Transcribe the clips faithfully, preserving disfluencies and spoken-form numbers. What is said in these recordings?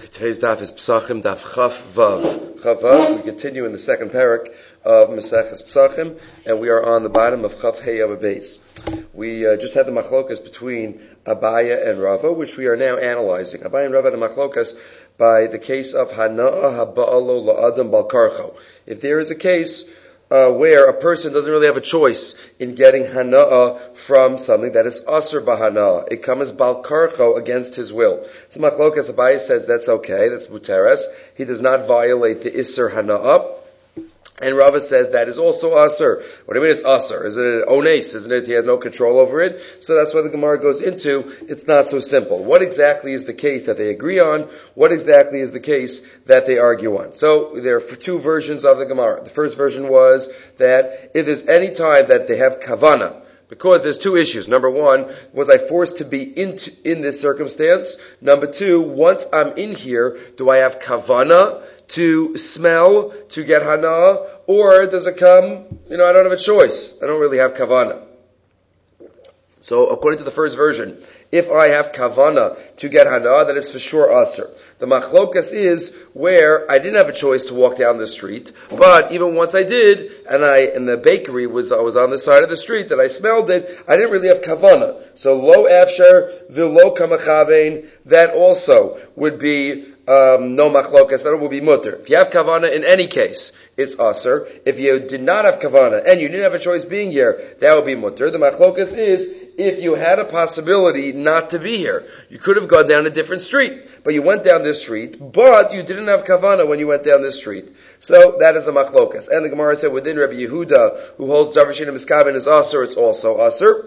Today's daf is Psachim, daf Chaf Vav. Chaf Vav, we continue in the second parak of Maseches Psachim, and we are on the bottom of Chaf Hey Yama Beis. We uh, just had the machlokas between Abaya and Rava, which we are now analyzing. Abaya and Rava had a machlokas by the case of Hana'a Haba'alo La'adam Balkarcho. If there is a case Uh, where a person doesn't really have a choice in getting hana'ah from something that is asr b'hana'ah. It comes balkarcho against his will. So machlokas Abaye says that's okay, that's muteres. He does not violate the isser hana'ah. And Rava says that is also asr. What do you mean it's asr? Is it an ones? Isn't it? He has no control over it. So that's why the Gemara goes into, it's not so simple. What exactly is the case that they agree on? What exactly is the case that they argue on? So there are two versions of the Gemara. The first version was that if there's any time that they have kavana, because there's two issues. Number one, was I forced to be in, in this circumstance? Number two, once I'm in here, do I have kavana to smell, to get hana, or does it come, you know, I don't have a choice. I don't really have kavana. So according to the first version, if I have kavana to get hana, then it's for sure aser. The machlokas is where I didn't have a choice to walk down the street, but even once I did, and I, and the bakery was, I was on the side of the street, that I smelled it, I didn't really have kavana. So lo afshar, v'lo kamachavein, that also would be Um, no machlokas, that will be mutter. If you have kavana in any case, it's aser. If you did not have kavana and you didn't have a choice being here, that would be mutter. The machlokas is if you had a possibility not to be here. You could have gone down a different street, but you went down this street, but you didn't have kavana when you went down this street. So that is the machlokas. And the Gemara said within Rabbi Yehuda, who holds davar she'eino miskaven is aser, it's also aser.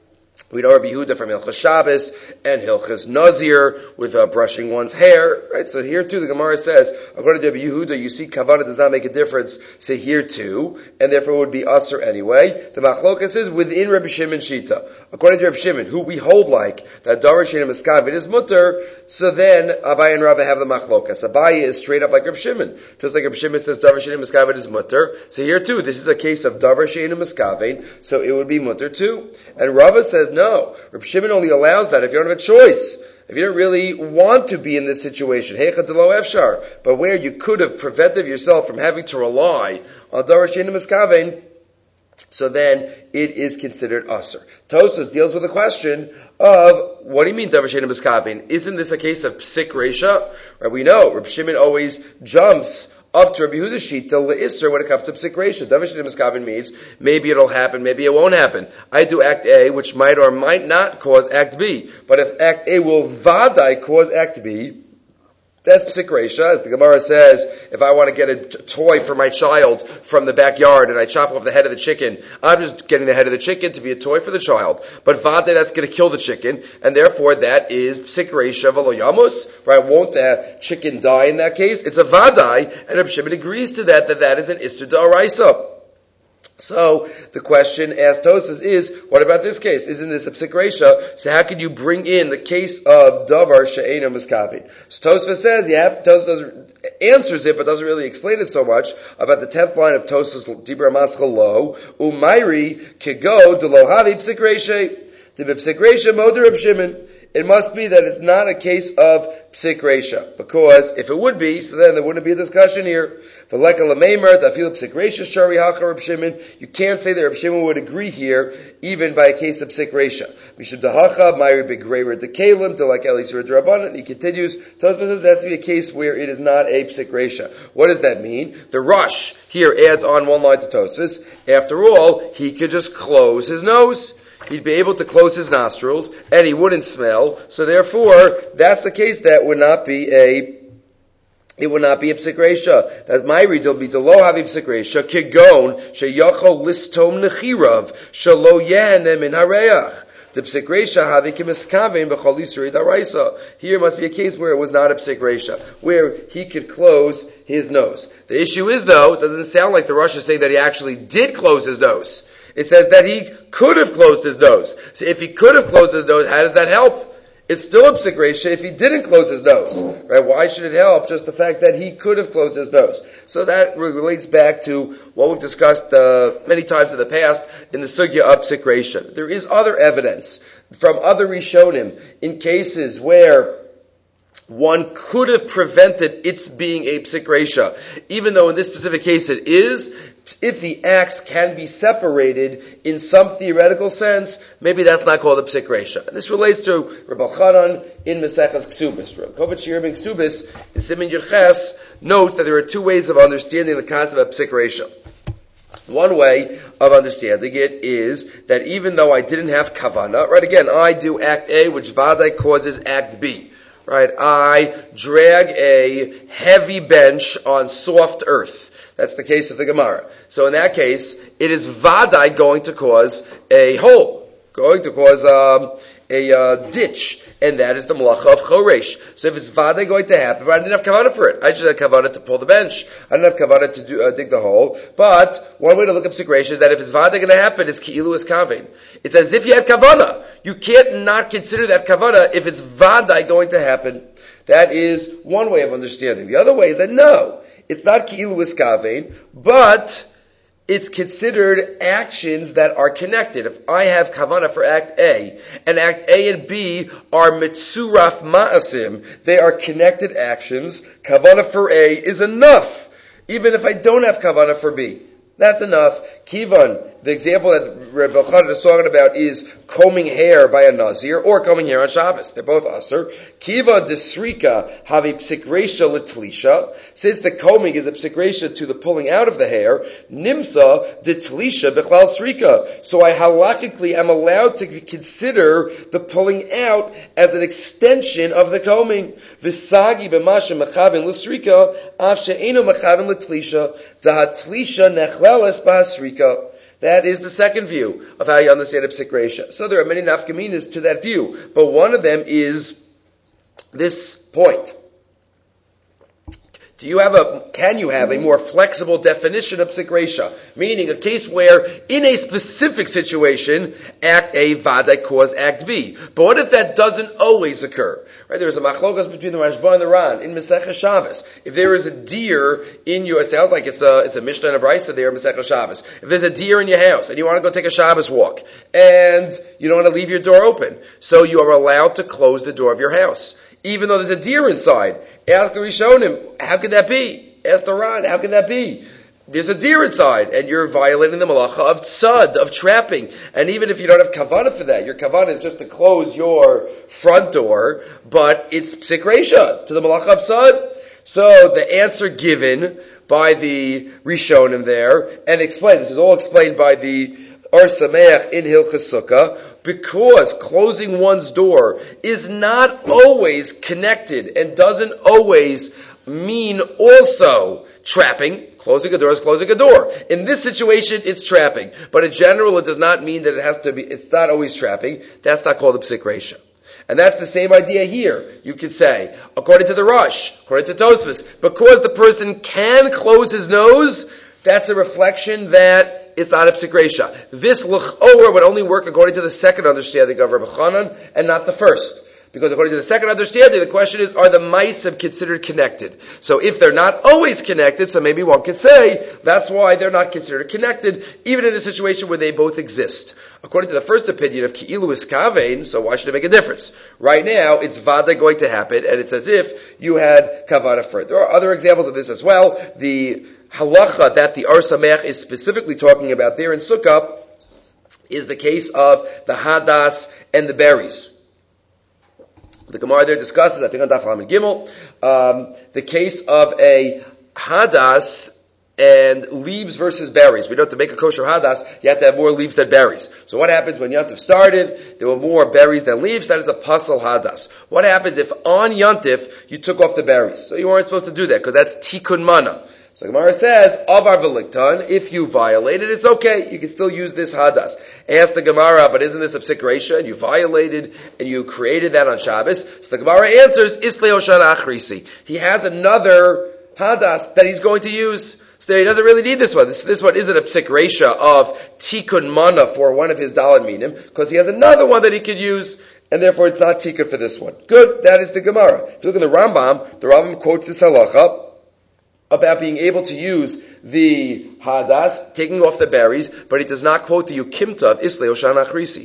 We know Rabbi Yehuda from Hilchas Shabbos and Hilchas Nazir with uh, brushing one's hair, right? So here too, the Gemara says, according to Rabbi Yehuda, you see kavana does not make a difference. So here too, and therefore it would be aser anyway. The machlokas is within Rabbi Shimon Shita. According to Rabbi Shimon, who we hold like that davar she'eino miskaven is mutter, so then Abaye and Rava have the machlokas. Abaye is straight up like Rabbi Shimon, just like Rabbi Shimon says davar she'eino miskaven is mutter. So here too, this is a case of davar she'eino miskaven, so it would be mutter too. And Rava says no. Rabbi Shimon only allows that if you don't have a choice. If you don't really want to be in this situation. Heicha delo efshar. But where you could have prevented yourself from having to rely on davar she'eino miskaven, so then it is considered aser. Tosas deals with the question of, what do you mean davar she'eino miskaven? Isn't this a case of psik reisha? Right, we know Rabbi Shimon always jumps up to Rabbi Yehuda Shita le'isser when it comes to psik reisha. Davar she'eino miskaven means maybe it'll happen, maybe it won't happen. I do act A, which might or might not cause act B. But if act A will vadai cause act B, that's psik reisha. As the Gemara says, if I want to get a t- toy for my child from the backyard and I chop off the head of the chicken, I'm just getting the head of the chicken to be a toy for the child. But vadai, that's going to kill the chicken, and therefore that is psik reisha v'lo yamus. Right? Won't that chicken die in that case? It's a vadai, and Rabbi Shimon agrees to that, that that is an isser d'oraisa. So, the question asked Tosfos is, what about this case? Isn't this a psik reisha? So how can you bring in the case of davar she'eino miskaven? So Tosfos says, yeah, Tosfos answers it, but doesn't really explain it so much, about the tenth line of Tosfos Dibra Maschal Lo, Umayri Kigo de Lohavi psik reisha, the psik reisha moder Reb Shimon. It must be that it's not a case of psik reisha, because if it would be, so then there wouldn't be a discussion here. You can't say that Reb Shimon would agree here, even by a case of psik reisha. He continues, Tosfos says it has to be a case where it is not a psik reisha. What does that mean? The Rush here adds on one line to Tosfos. After all, he could just close his nose. He'd be able to close his nostrils, and he wouldn't smell. So therefore, that's the case that would not be a, it would not be a psik reisha. That my read will be the lo havi psik reisha, kigon, sheyachol listom nechirav, shelo yehenem min hareach. The psik reisha havi kemiskaven b'chol yisrei daraisa. Here must be a case where it was not a psik reisha, where he could close his nose. The issue is, though, it doesn't sound like the Rosh is saying that he actually did close his nose. It says that he could have closed his nose. So if he could have closed his nose, how does that help? It's still a psik reisha if he didn't close his nose. Right? Why should it help? Just the fact that he could have closed his nose. So that relates back to what we've discussed uh, many times in the past in the sugya of psik reisha. There is other evidence from other Rishonim in cases where one could have prevented its being a psik reisha, even though in this specific case it is. If the acts can be separated in some theoretical sense, maybe that's not called a psik reisha. And this relates to Reb Elchanan in Maseches Ksubis. Reb Kovach Shir ben Ksubis in Siman Yud Ches notes that there are two ways of understanding the concept of psik reisha. One way of understanding it is that even though I didn't have kavana, right, again, I do act A, which vadai causes act B. Right, I drag a heavy bench on soft earth. That's the case of the Gemara. So in that case, it is vadai going to cause a hole, going to cause um, a uh, ditch, and that is the malacha of choresh. So if it's vadai going to happen, but I didn't have kavanah for it. I just had kavanah to pull the bench. I didn't have kavanah to do, uh, dig the hole. But one way to look up sikresh is that if it's vadai going to happen, it's ki'ilu is kavein. It's as if you had kavanah. You can't not consider that kavanah if it's vadai going to happen. That is one way of understanding. The other way is that no, it's not ki'ilu is kavein, but it's considered actions that are connected. If I have kavanah for act A, and act A and B are mitzuraf ma'asim, they are connected actions, kavanah for A is enough, even if I don't have kavanah for B. That's enough. Kivan, the example that Reb Elchanan is talking about is combing hair by a Nazir or combing hair on Shabbos. They're both aser. Kiva desrika have a psik reisha l'tlisha. Since the combing is a psik reisha to the pulling out of the hair, nimsa de tlisha bechlal srika. So I halachically am allowed to consider the pulling out as an extension of the combing. V'sagi b'masha mechavin l'srika, av she'eno mechavin l'tlisha, dahatlisha nechleles b'asrika. That is the second view of how you understand a psik reisha. So there are many nafkaminas to that view, but one of them is this point. Do you have a, can you have a more flexible definition of psik reisha? Meaning a case where, in a specific situation, act A, vadai, cause act B. But what if that doesn't always occur? Right, there's a machlokas between the Rashba and the Ran in Masechah Shabbos. If there is a deer in your, it sounds like it's a, it's a Mishnah and a Brisa there in Masechah Shabbos. If there's a deer in your house and you want to go take a Shabbos walk and you don't want to leave your door open, so you are allowed to close the door of your house, even though there's a deer inside. Ask the Rishonim, how could that be? Ask the Ran, how can that be? There's a deer inside, and you're violating the malacha of tzad, of trapping. And even if you don't have kavanah for that, your kavanah is just to close your front door, but it's psik reisha to the malacha of tzad. So the answer given by the Rishonim there, and explained, this is all explained by the Or Sameach in Hilchos Sukkah, because closing one's door is not always connected and doesn't always mean also trapping. Closing a door is closing a door. In this situation, it's trapping. But in general, it does not mean that it has to be, it's not always trapping. That's not called a psik reisha. And that's the same idea here. You could say, according to the Rosh, according to Tosfos, because the person can close his nose, that's a reflection that it's not a psik reisha. This l'ch'or would only work according to the second understanding of Reb Elchanan and not the first. Because according to the second understanding, the question is, are the ma'asim considered connected? So if they're not always connected, so maybe one could say, that's why they're not considered connected, even in a situation where they both exist. According to the first opinion of ki'ilu is kavein, so why should it make a difference? Right now, it's vada going to happen, and it's as if you had kavana for it. There are other examples of this as well. The halacha that the Or Sameach is specifically talking about there in Sukkah is the case of the hadas and the berries. The Gemara there discusses, I think on Daf Lamed Gimel, um, the case of a hadas and leaves versus berries. We know to make a kosher hadas, you have to have more leaves than berries. So what happens when Yontif started, there were more berries than leaves? That is a pasal hadas. What happens if on Yontif you took off the berries? So you weren't supposed to do that because that's tikkun mana. So Gemara says, Avar v'liktan, if you violated, it's okay. You can still use this hadas. Ask the Gemara, but isn't this a psik reisha? And you violated, and you created that on Shabbos. So the Gemara answers, Islei Oshana Achrisi. He has another hadas that he's going to use. So he doesn't really need this one. This, this one isn't a psik reisha of tikkun mana for one of his daled minim, because he has another one that he could use, and therefore it's not tikkun for this one. Good, that is the Gemara. If you look at the Rambam, the Rambam quotes this halacha about being able to use the hadas, taking off the berries, but he does not quote the yukimta of Islei Oshana Achrisi.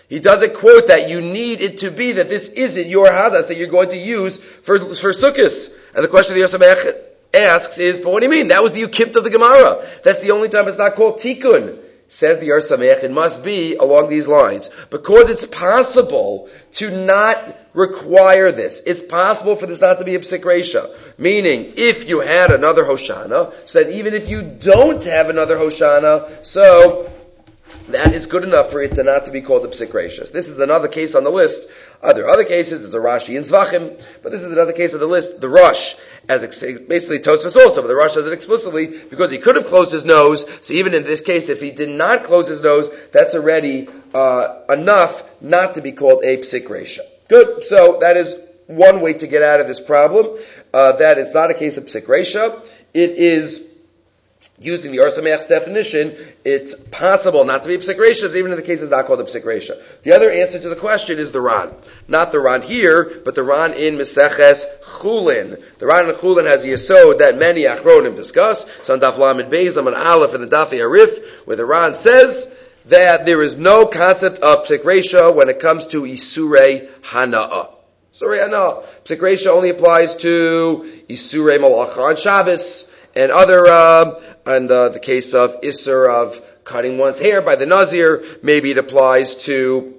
He doesn't quote that you need it to be that this isn't your hadas that you're going to use for, for sukkahs. And the question the Yosamech asks is, but what do you mean? That was the ukipt of the Gemara. That's the only time it's not called tikkun. Says the Yar Samech, it must be along these lines. Because it's possible to not require this. It's possible for this not to be a psik reisha. Meaning, if you had another Hoshana, so that even if you don't have another Hoshana, so that is good enough for it to not to be called a psik reisha. This is another case on the list. Uh, there are other cases, there's a Rashi in Zvachim, but this is another case on the list. The Rosh, as ex- basically Tosfos also, but the Rosh does it explicitly because he could have closed his nose. So even in this case, if he did not close his nose, that's already uh, enough not to be called a psik reisha. Good. So that is one way to get out of this problem. Uh, that it's not a case of psik reisha. It is, using the Yar Samech's definition, it's possible not to be a psik reisha, even in the case it's not called a psik reisha. The other answer to the question is the Ran. Not the Ran here, but the Ran in Meseches Chulin. The Ran in Chulin has a yesod that many Achronim discuss. So on Daf Lamed Beis, on Aleph, and the Daf Arif, where the Ran says that there is no concept of psik reisha when it comes to Isurei Hana'ah. Isurei Hana'ah. Psik reisha only applies to Isurei Malacha on Shabbos, and other, uh, and uh, the case of Isser of cutting one's hair by the Nazir, maybe it applies to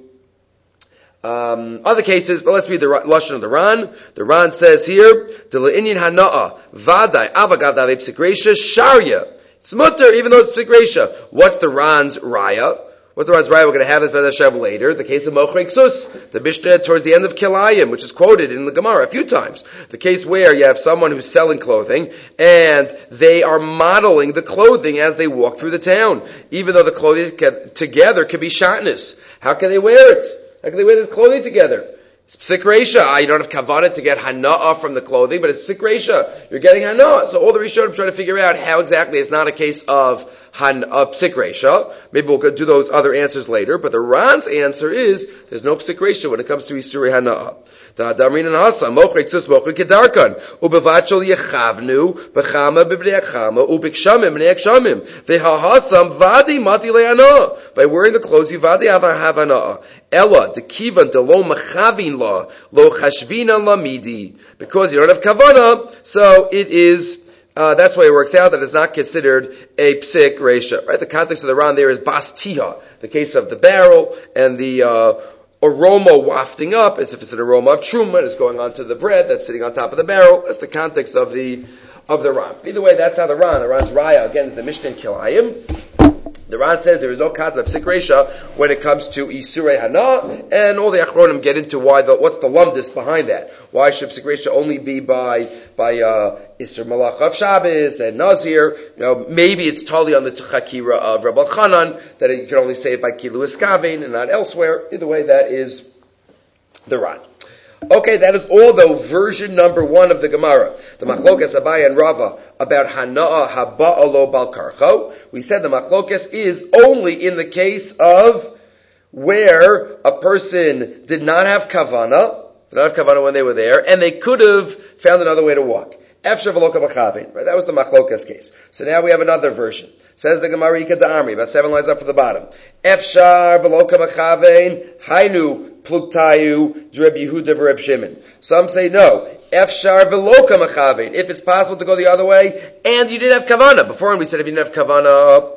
um, other cases, but let's read the Lashon of the Ran. The Ran says here, D'le'inyin hana'a, vadai, avagav davei psik reisha, sharya. It's mutter, even though it's psik reisha. What's the Ran's raya? What's the Ran's raya? We're going to have this B'ez Hashem later. The case of Mochrei Ksus, the Mishnah towards the end of Kilayim, which is quoted in the Gemara a few times. The case where you have someone who's selling clothing, and they are modeling the clothing as they walk through the town. Even though the clothing can, together could be shatnez. How can they wear it? How can they wear this clothing together? It's psik reisha. Ah, you don't have kavanah to get hana'ah from the clothing, but it's psik reisha. You're getting hana'ah. So all the Rishonim trying to figure out how exactly it's not a case of Han, uh, psik reisha. Maybe we'll do those other answers later, but the Ran's answer is there's no psik reisha when it comes to Isurei Hana'ah. The Damrin and Hasa, Mochrei Ksus Mochrei Kedarkan, Ubevachol Yechavnu, Bechama B'bnei Achama, Ubikshamim B'nei Akshamim, Vehahasam Vadi Mati Le'ana'ah. By wearing the clothes, you Vadi have Hana'ah. Ella, the Kivan, the Lo Machavin La, Lo Chashvina La Midi. Because you don't have Kavanah, so it is Uh, that's why it works out that it's not considered a psik reisha. Right? The context of the Ran there is bastiha, the case of the barrel and the uh, aroma wafting up. It's if it's an aroma of truma, it's going onto the bread that's sitting on top of the barrel. That's the context of the of the Ran. Either way, that's how the Ran. The Ran's raya again is the Mishnah in Kilayim. The Ran says there is no concept of psik reisha when it comes to Isurei Hana'ah, and all the Achronim get into why the, what's the lumdis behind that. Why should psik reisha only be by, by, uh, Isser Malach of Shabbos and Nazir? You know, maybe it's totally on the Chakira of Rabbi Chanan, that you can only say it by Kilu Eskavein and not elsewhere. Either way, that is the Ran. Okay, that is all though version number one of the Gemara. The Machlokas Abaye and Rava about Hana'ah Haba'alo Balkarcho. We said the Machlokas is only in the case of where a person did not have Kavana, did not have Kavana when they were there, and they could have found another way to walk. Efshar Veloka B'chavin. Right, that was the Machlokas case. So now we have another version. Says the Gemara Ika Da'amri, about seven lines up from the bottom. Efshar Veloka B'chavin, Hainu Pluktayu Dreb Yehuda V'Reb Shimon. Some say no. Efshar Veloka Machavin. If it's possible to go the other way, and you didn't have Kavana. Before we said if you didn't have Kavana,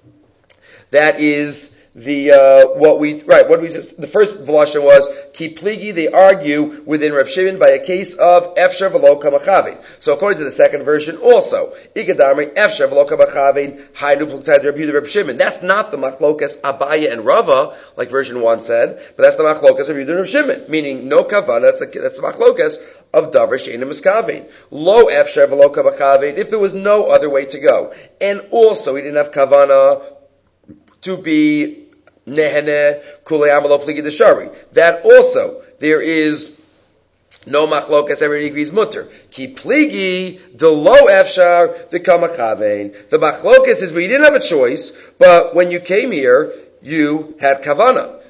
that is the, uh, what we, right, what we just, the first Velashon was, Ki Pligi, they argue within Reb Shimon by a case of Efshar V'lo Kamachavin. So according to the second version also, Igadamri, Efshar V'lo Kamachavin, Hainu Plugtad Reb Yehuda Reb Shimon. That's not the Machlokas Abaye and Rava, like version one said, but that's the Machlokas of Yehuda and Reb Shimon, meaning no Kavana, that's, a, that's the Machlokas of Davar She'ena Miskavin. Lo Efshar V'lo Kamachavin, if there was no other way to go. And also he didn't have Kavana to be Nehene Kulei Amalo Pligi Deshari. That also, there is no machlokas, everybody agrees mutter. Ki pligi, the lo efshar, the kamachavein. The machlokas is where you didn't have a choice, but when you came here, you had kavana.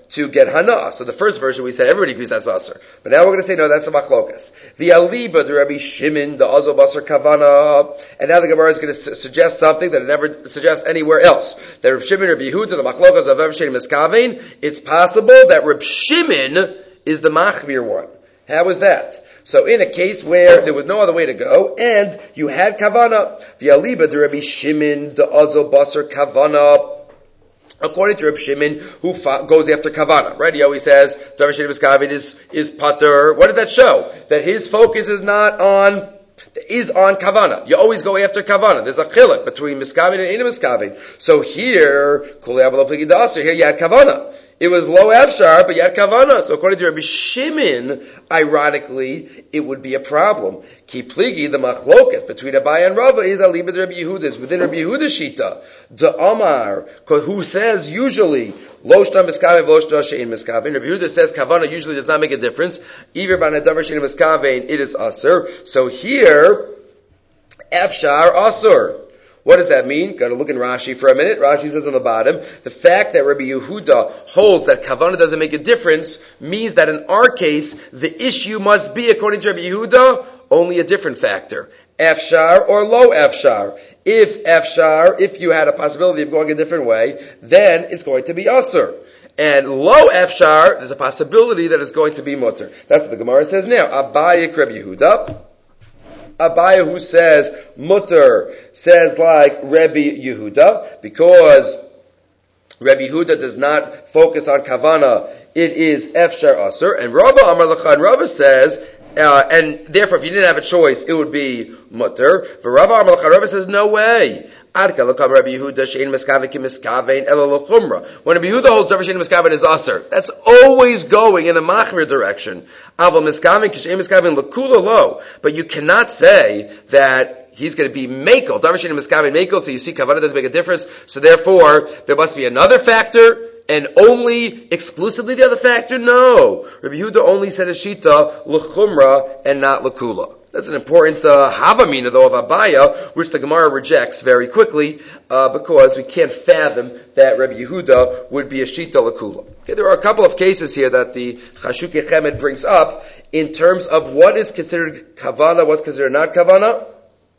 to get hana. So the first version we said everybody agrees that's asur. But now we're going to say no, that's the machlokas. The aliba, the Rabbi Shimon, the azal basar kavana. And now the Gemara is going to su- suggest something that it never suggests anywhere else. That Rabbi Shimon, Rabbi Yehuda, the machlokas of Ev Shein Miskavein, it's possible that Rabbi Shimon is the machmir one. How is that? So in a case where there was no other way to go, and you had kavana, the aliba, the Rabbi Shimon, the azal basar kavana, according to Rabbi Shimon, who fa- goes after kavana, right? He always says, Davar Shein Miskavein is, is pater. What does that show? That his focus is not on, is on kavana. You always go after kavana. There's a chiluk between miskavein and ein miskavein. So here, here you had kavana. It was lo afshar, but you had kavana. So according to Rabbi Shimon, ironically, it would be a problem. Ki pligi, the machlokas between Abaye and Rava is alibad Rabbi Yehuda. Is within Rabbi Yehuda's shita. The Amar, who says usually lo shna miskavein, lo shna she'ein miskavein. Rabbi Yehuda says kavana usually does not make a difference. Either by davar she'ein miskavein, it is asur. So here, afshar asur. What does that mean? Got to look in Rashi for a minute. Rashi says on the bottom, the fact that Rabbi Yehuda holds that kavana doesn't make a difference means that in our case, the issue must be, according to Rabbi Yehuda, only a different factor. Afshar or lo afshar. If afshar, if you had a possibility of going a different way, then it's going to be asur. And lo afshar, there's a possibility that it's going to be mutter. That's what the Gemara says now. Abaye Rabbi Yehuda. Abaye who says mutter says like Rabbi Yehuda, because Rabbi Yehuda does not focus on kavana, it is efshar asur. And Rava Amar Lachan, Rava says, uh, and therefore if you didn't have a choice, it would be mutter. For Rava Amar Lachan, Rava says, no way. When Rabbi Yehuda holds davar she'ein miskavein is asur, that's always going in a machmir direction. But you cannot say that he's going to be mekel. Davar she'ein miskavein mekel, so you see kavana doesn't make a difference. So therefore, there must be another factor, and only exclusively the other factor? No. Rabbi Yehuda only said a shita l'chumra and not l'kula. That's an important uh, havamina, though, of Abaya, which the Gemara rejects very quickly, uh, because we can't fathom that Rabbi Yehuda would be a shita l'kula. Okay, there are a couple of cases here that the Chashukei Chemed brings up in terms of what is considered kavana, what's considered not kavana,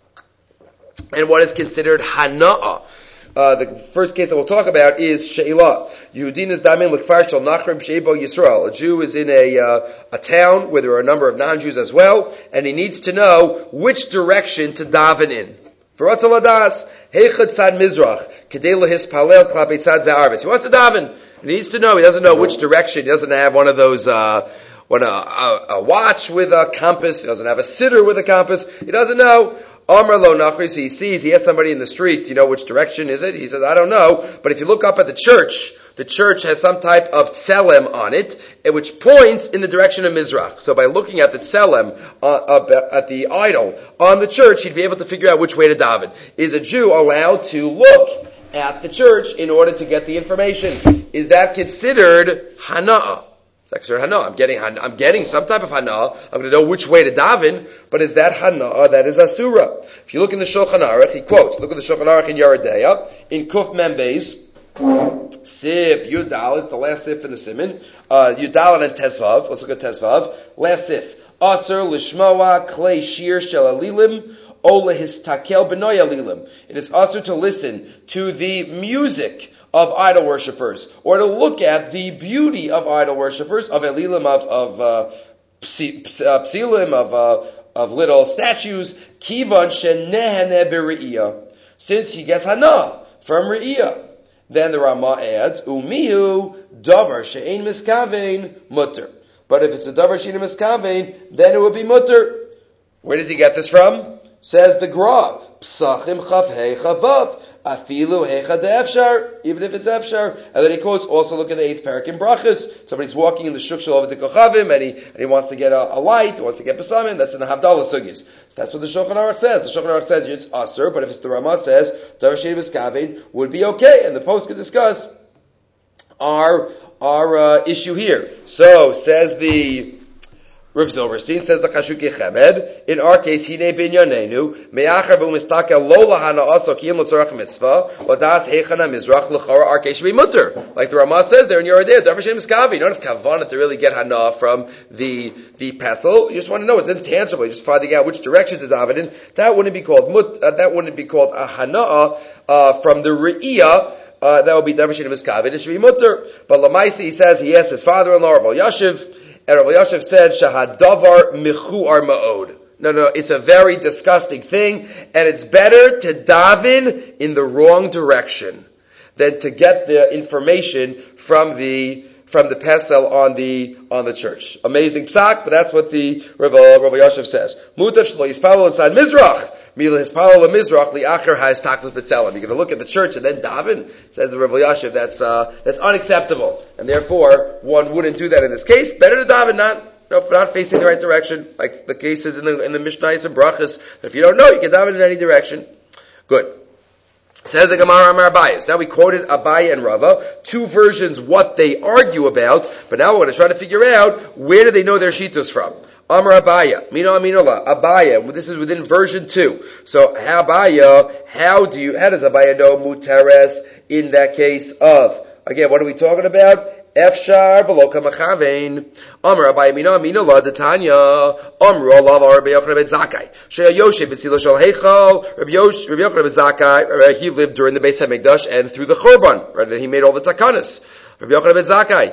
and what is considered hana'ah. Uh, the first case that we'll talk about is she'ilah. Yehudin is damin l'kfar shel nachrim sheibo Yisrael. A Jew is in a uh, a town where there are a number of non-Jews as well, and he needs to know which direction to daven in. V'ratzal hadas heichad tzad mizrach kedei lehispalel klapei tzad za'arvis. He wants to daven, and he needs to know. He doesn't know which direction. He doesn't have one of those uh, one a, a, a watch with a compass. He doesn't have a sitter with a compass. He doesn't know. Amar lo nachris, he sees, he has somebody in the street, you know which direction is it? He says, I don't know, but if you look up at the church, the church has some type of tselem on it, which points in the direction of Mizrach. So by looking at the tselem, uh, uh, at the idol on the church, he'd be able to figure out which way to daven. Is a Jew allowed to look at the church in order to get the information? Is that considered hana'ah? I'm getting, I'm getting some type of hana. I'm going to know which way to daven, but is that hana that is asura? If you look in the Shulchan Aruch, he quotes, look at the Shulchan Aruch in Yeridea, in Kuf Membeis, Sif, Yudal, it's the last Sif in the Siman, uh, Yudal and Tezvav, let's look at Tezvav, last Sif, Asur Lishmoa Klei Shir Shel Alilim, O Lehistakel B'noi Alilim. It is asur to listen to the music of idol worshippers, or to look at the beauty of idol worshippers, of elilim, of of uh, psilim, of uh, of little statues. Kivan shenehene b're'iyah, since he gets hana from re'iyah. Then the Rama adds, umihu davar she'ein miskavein mutter. But if it's a davar she'ein miskavein, then it would be mutter. Where does he get this from? Says the Gra, psachim chavhei chavav. Afilu hecha de efshar, even if it's efshar. And then he quotes, also look at the eighth parak in Brachas. Somebody's walking in the shukshal over the kochavim, and he, and he wants to get a, a light, he wants to get besamim, that's in the Havdalah Sugis. So that's what the Shulchan Aruch says. The Shulchan Aruch says it's asur, but if it's the Ramah says, davar she'ein miskavein would be okay, and the post can discuss our, our, uh, issue here. So, says the Rav Zilberstein says the Chashuki Chemed. In our case, Hine Binyanenu Me'achar v'umistakel lo lahana aso kiyim l'tzorach mitzvah odas heichana mizrach l'chora. Our case should be mutter, like the Ramah says there in your idea. Davar shem miskavi. You don't have kavanah to really get hana from the the pesel. You just want to know it's intangible. You're just finding out which direction to daven in. That wouldn't be called mut. Uh, that wouldn't be called a hana uh, from the re'iyah. Uh, that would be davar shem miskavi. It should be mutter. But Lamaisi, he says he asked his father-in-law Rav Yashiv. And Rav Yashiv said, "Shahadavar michuar ma'od." No, no, it's a very disgusting thing, and it's better to daven in the wrong direction than to get the information from the from the pesel on the on the church. Amazing psak, but that's what the Rav, Rav Yashiv says. Mutav shlo yispalel inside Mizrach. Mila hispalel leMizrach liacher has taklis b'tzelim. You're going to look at the church and then daven. Says the Rav Yashiv, that's uh, that's unacceptable, and therefore one wouldn't do that in this case. Better to daven not no, not facing the right direction, like the cases in the in the Mishnayos and Brachas. If you don't know, you can daven in any direction. Good. Says the Gemara Amar Abayis. Now we quoted Abaye and Rava, two versions what they argue about, but now we're going to try to figure out where do they know their shitos from. Amar Abaya, Mino Aminola, Abaya. This is within version two. So Abaya, how do you? How does Abaya know muteres in that case of? Again, what are we talking about? Efshar v'lo kamachavein. Amar Abaya Mino Aminola Detanya. Amru Allah Rabbi Yochanan ben Zakkai. Sheya Yoshe b'tzilo shel heichal. Rabbi Yochanan ben Zakkai. He lived during the Beis Hamikdash and through the Churban. Right, and he made all the takanas. Rabbi Yochanan ben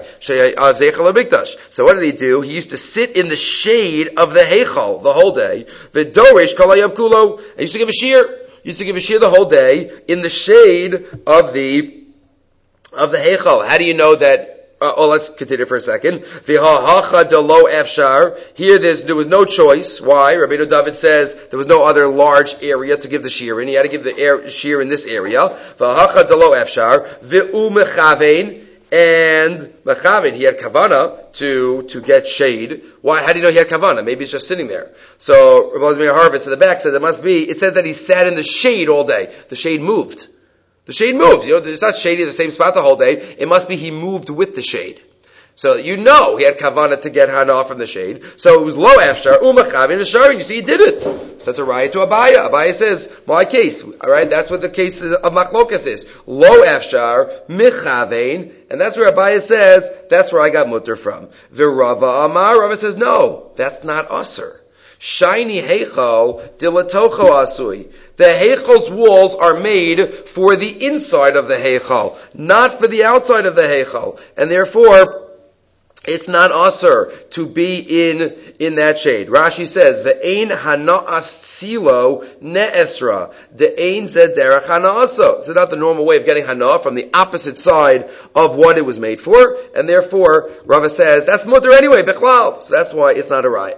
Zakkai. So what did he do? He used to sit in the shade of the heichal the whole day. V'dorish kol hayom kulo. He used to give a shir. He used to give a shir the whole day in the shade of the of the heichal. How do you know that? Uh, oh, let's continue for a second. V'hahacha delo efshar. Here, there's, there was no choice. Why? Rabbeinu David says there was no other large area to give the shir in. He had to give the air, shir in this area. V'hahacha delo efshar. V'u mechavein. And mechavein, he had kavana to to get shade. Why? How do you know he had kavana? Maybe he's just sitting there. So Rabbi Meir Horowitz to the back said it must be. It says that he sat in the shade all day. The shade moved. The shade moves. You know, it's not shady in the same spot the whole day. It must be he moved with the shade. So you know he had kavana to get hana from the shade. So it was lo afshar umachavin asharin. You see, he did it. So that's a raya to Abaya. Abaya says, my case. All right, that's what the case of machlokas is. Lo afshar michavein, and that's where Abaya says that's where I got mutter from. Virava Amar. Rava says no, that's not usher. Shiny heichal dilatocho asui. The heichal's walls are made for the inside of the heichal, not for the outside of the heichal, and therefore it's not asur to be in in that shade. Rashi says, "Ve'ein hana'as silo ne'esra." The ein zed derech hana'aso. It's not the normal way of getting hana from the opposite side of what it was made for, and therefore Rava says that's mutter anyway, bechlal. So that's why it's not a raya.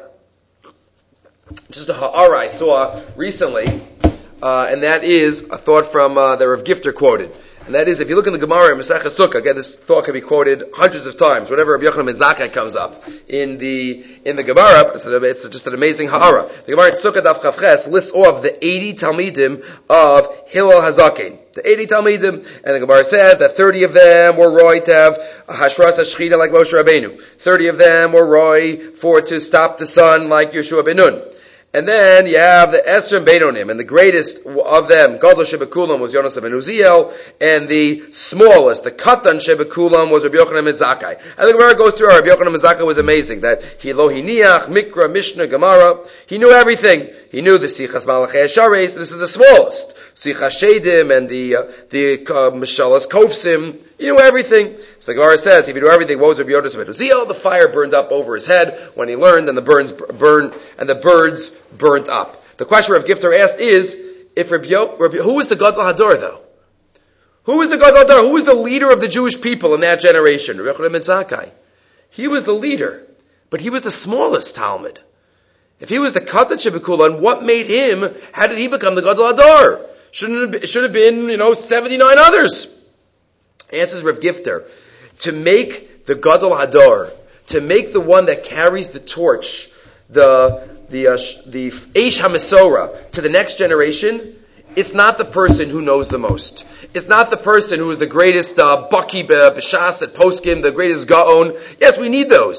Just a ha'ara I saw recently, uh, and that is a thought from uh, that Rav Gifter quoted. And that is, if you look in the Gemara in Masechah Sukkah, again, this thought can be quoted hundreds of times. Whenever Rabbi Yochanan ben Zakkai comes up in the in the Gemara, it's, a, it's just an amazing ha'ara. The Gemara in Sukkah Daf Chavches lists off the eighty Talmidim of Hillel Hazaken. The eighty Talmidim, and the Gemara says that thirty of them were roy to have a Hashras HaShechina like Moshe Rabbeinu. thirty of them were roy for to stop the sun like Yeshua ben Nun. And then you have the Esrim Beinonim, and the greatest of them, Gadol Shebekulam, was Yonas ben Uziel, and the smallest, the Katan Shebekulam, was Rabbi Yochanan ben Zakkai. And the Gemara goes through, Rabbi Yochanan ben Zakkai was amazing, that he lo hiniach, Mikra, Mishnah, Gemara, he knew everything. He knew the Sichas Malachei Ashares, this is the smallest. Sichas Shedim, and the, uh, the, uh, Mishalas Kovsim, he knew everything. So the Gemara says, if he knew everything, what was Rabbi Yonas ben Uziel? The fire burned up over his head when he learned, and the burns burned, and the birds burnt up. The question Rav Gifter asked is, if Rabbi, Yo, Rabbi who was the Gadol Hador though? Who was the Gadol Hador? Who was the leader of the Jewish people in that generation? Rabbi Yochanan ben Zakkai. He was the leader, but he was the smallest Talmud. If he was the Katan Shebekulan, what made him? How did he become the Gadol Hador? Shouldn't it, it should have been, you know, seventy-nine others. Answers Rav Gifter. To make the Gadol Hador, to make the one that carries the torch, the the uh, the Eish HaMesora to the next generation, it's not the person who knows the most. It's not the person who is the greatest uh, Baki B'Shas at Poskim, the greatest Gaon. Yes, we need those.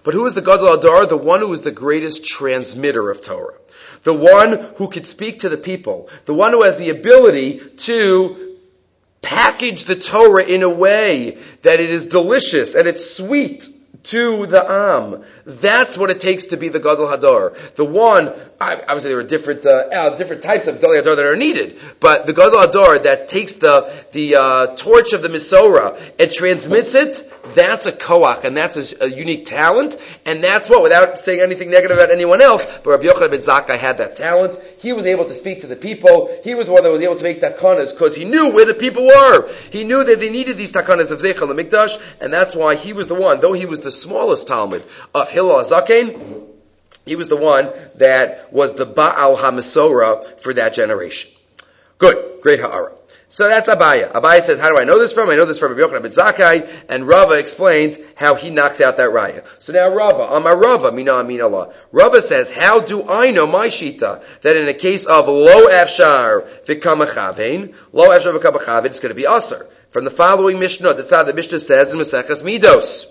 But who is the Gadol Hador? The one who is the greatest transmitter of Torah. The one who could speak to the people. The one who has the ability to package the Torah in a way that it is delicious and it's sweet to the Am. That's what it takes to be the Gadol Hador. The one, obviously there are different, uh, different types of Gadol Hador that are needed, but the Gadol Hador that takes the, the, uh, torch of the Mesorah and transmits it, that's a koach, and that's a, a unique talent, and that's what, without saying anything negative about anyone else, but Rabbi Yochanan ben Zakkai had that talent. He was able to speak to the people. He was the one that was able to make takanas, because he knew where the people were. He knew that they needed these takanas of Zeichel HaMikdash, and that's why he was the one, though he was the smallest Talmud of Hillel HaZaken, he was the one that was the Ba'al HaMesorah for that generation. Good. Great ha'ara. So that's Abaya. Abaya says, how do I know this from? I know this from Rabbi Yochanan ben Zakkai, and Rava explained how he knocked out that raya. So now Rava, Amar Rava, Mina Amin Allah. Rava says, how do I know my shita, that in a case of lo afshar v'kamachavein, lo afshar v'kamachavein, it's going to be aser. From the following Mishnah, that's how the Mishnah says in Maseches Midos.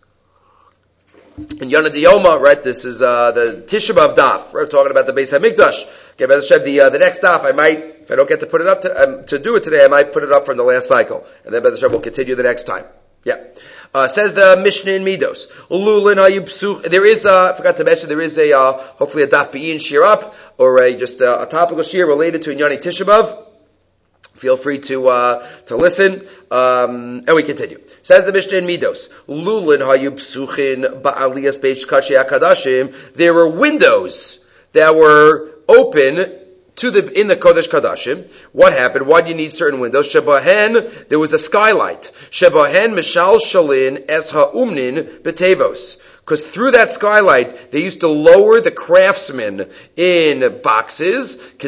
In Yonah Diyoma, right, this is uh, the Tisha B'Av daf. We're talking about the Beis HaMikdash. Okay, Be'ez Hashem, the, uh, the next daf, I might, if I don't get to put it up to, um, to do it today, I might put it up from the last cycle. And then Be'ez Hashem will continue the next time. Yeah. Uh, says the Mishnah in Midos. Ululin hayubsuch. There is, uh, I forgot to mention, there is a, uh, hopefully a daf be'in shir up, or a, just uh, a topical shir related to Inyani Tisha B'Av. Feel free to, uh, to listen. Um, and we continue. Says the Mishnah in Midos. Lulin hayubsuchin ba'aliyas beis kachi akadashim. There were windows that were open to the, in the Kodesh Kadashim. What happened? Why do you need certain windows? Shebahen, there was a skylight. Shebahen mishal shalin es ha'umnin betevos. Because through that skylight, they used to lower the craftsmen in boxes, so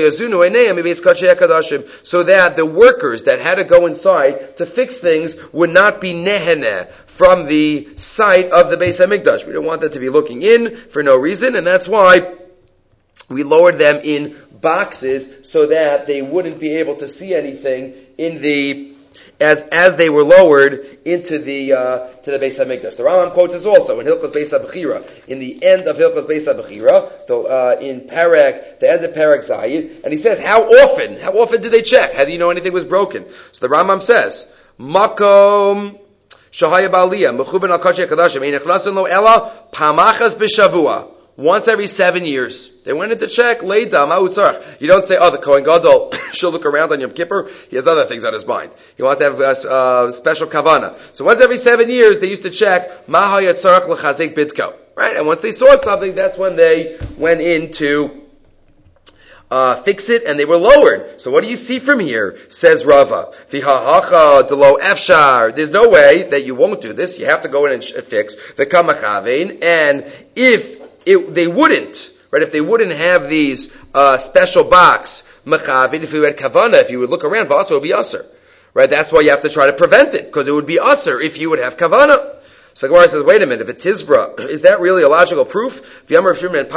that the workers that had to go inside to fix things would not be neheneh from the sight of the Beis HaMikdash. We don't want them to be looking in for no reason, and that's why we lowered them in boxes so that they wouldn't be able to see anything in the as as they were lowered into the uh, to the Beis HaMikdash. The Rambam quotes this also in Hilchos Beis HaBechira, in the end of Hilchos Beis HaBechira, uh, in Perek, the end of Perek Zayin, and he says, how often, how often did they check? How do you know anything was broken? So the Rambam says, Makom Shahaya Ba'aliyah, Mechuben al Kachi HaKadashim, Ein Echnasin Lo Ela, Pamachas B'Shavua. Once every seven years. They went in to check, Leida, Ma'utzarch. You don't say, oh, the Kohen Gadol should look around on Yom Kippur. He has other things on his mind. He wants to have a uh, special kavana. So once every seven years, they used to check, Mahayatzarch L'chazik Bidko. Right? And once they saw something, that's when they went in to uh, fix it, and they were lowered. So what do you see from here? Says Rava. V'hahacha delo efshar. There's no way that you won't do this. You have to go in and sh- fix the kamachavein. And if It, they wouldn't, right? If they wouldn't have these uh, special box machavin, if you had kavana, if you would look around, also it would be usher, right? That's why you have to try to prevent it, because it would be usher if you would have kavana. So Gemara says, wait a minute, if it's tizbra, is that really a logical proof? What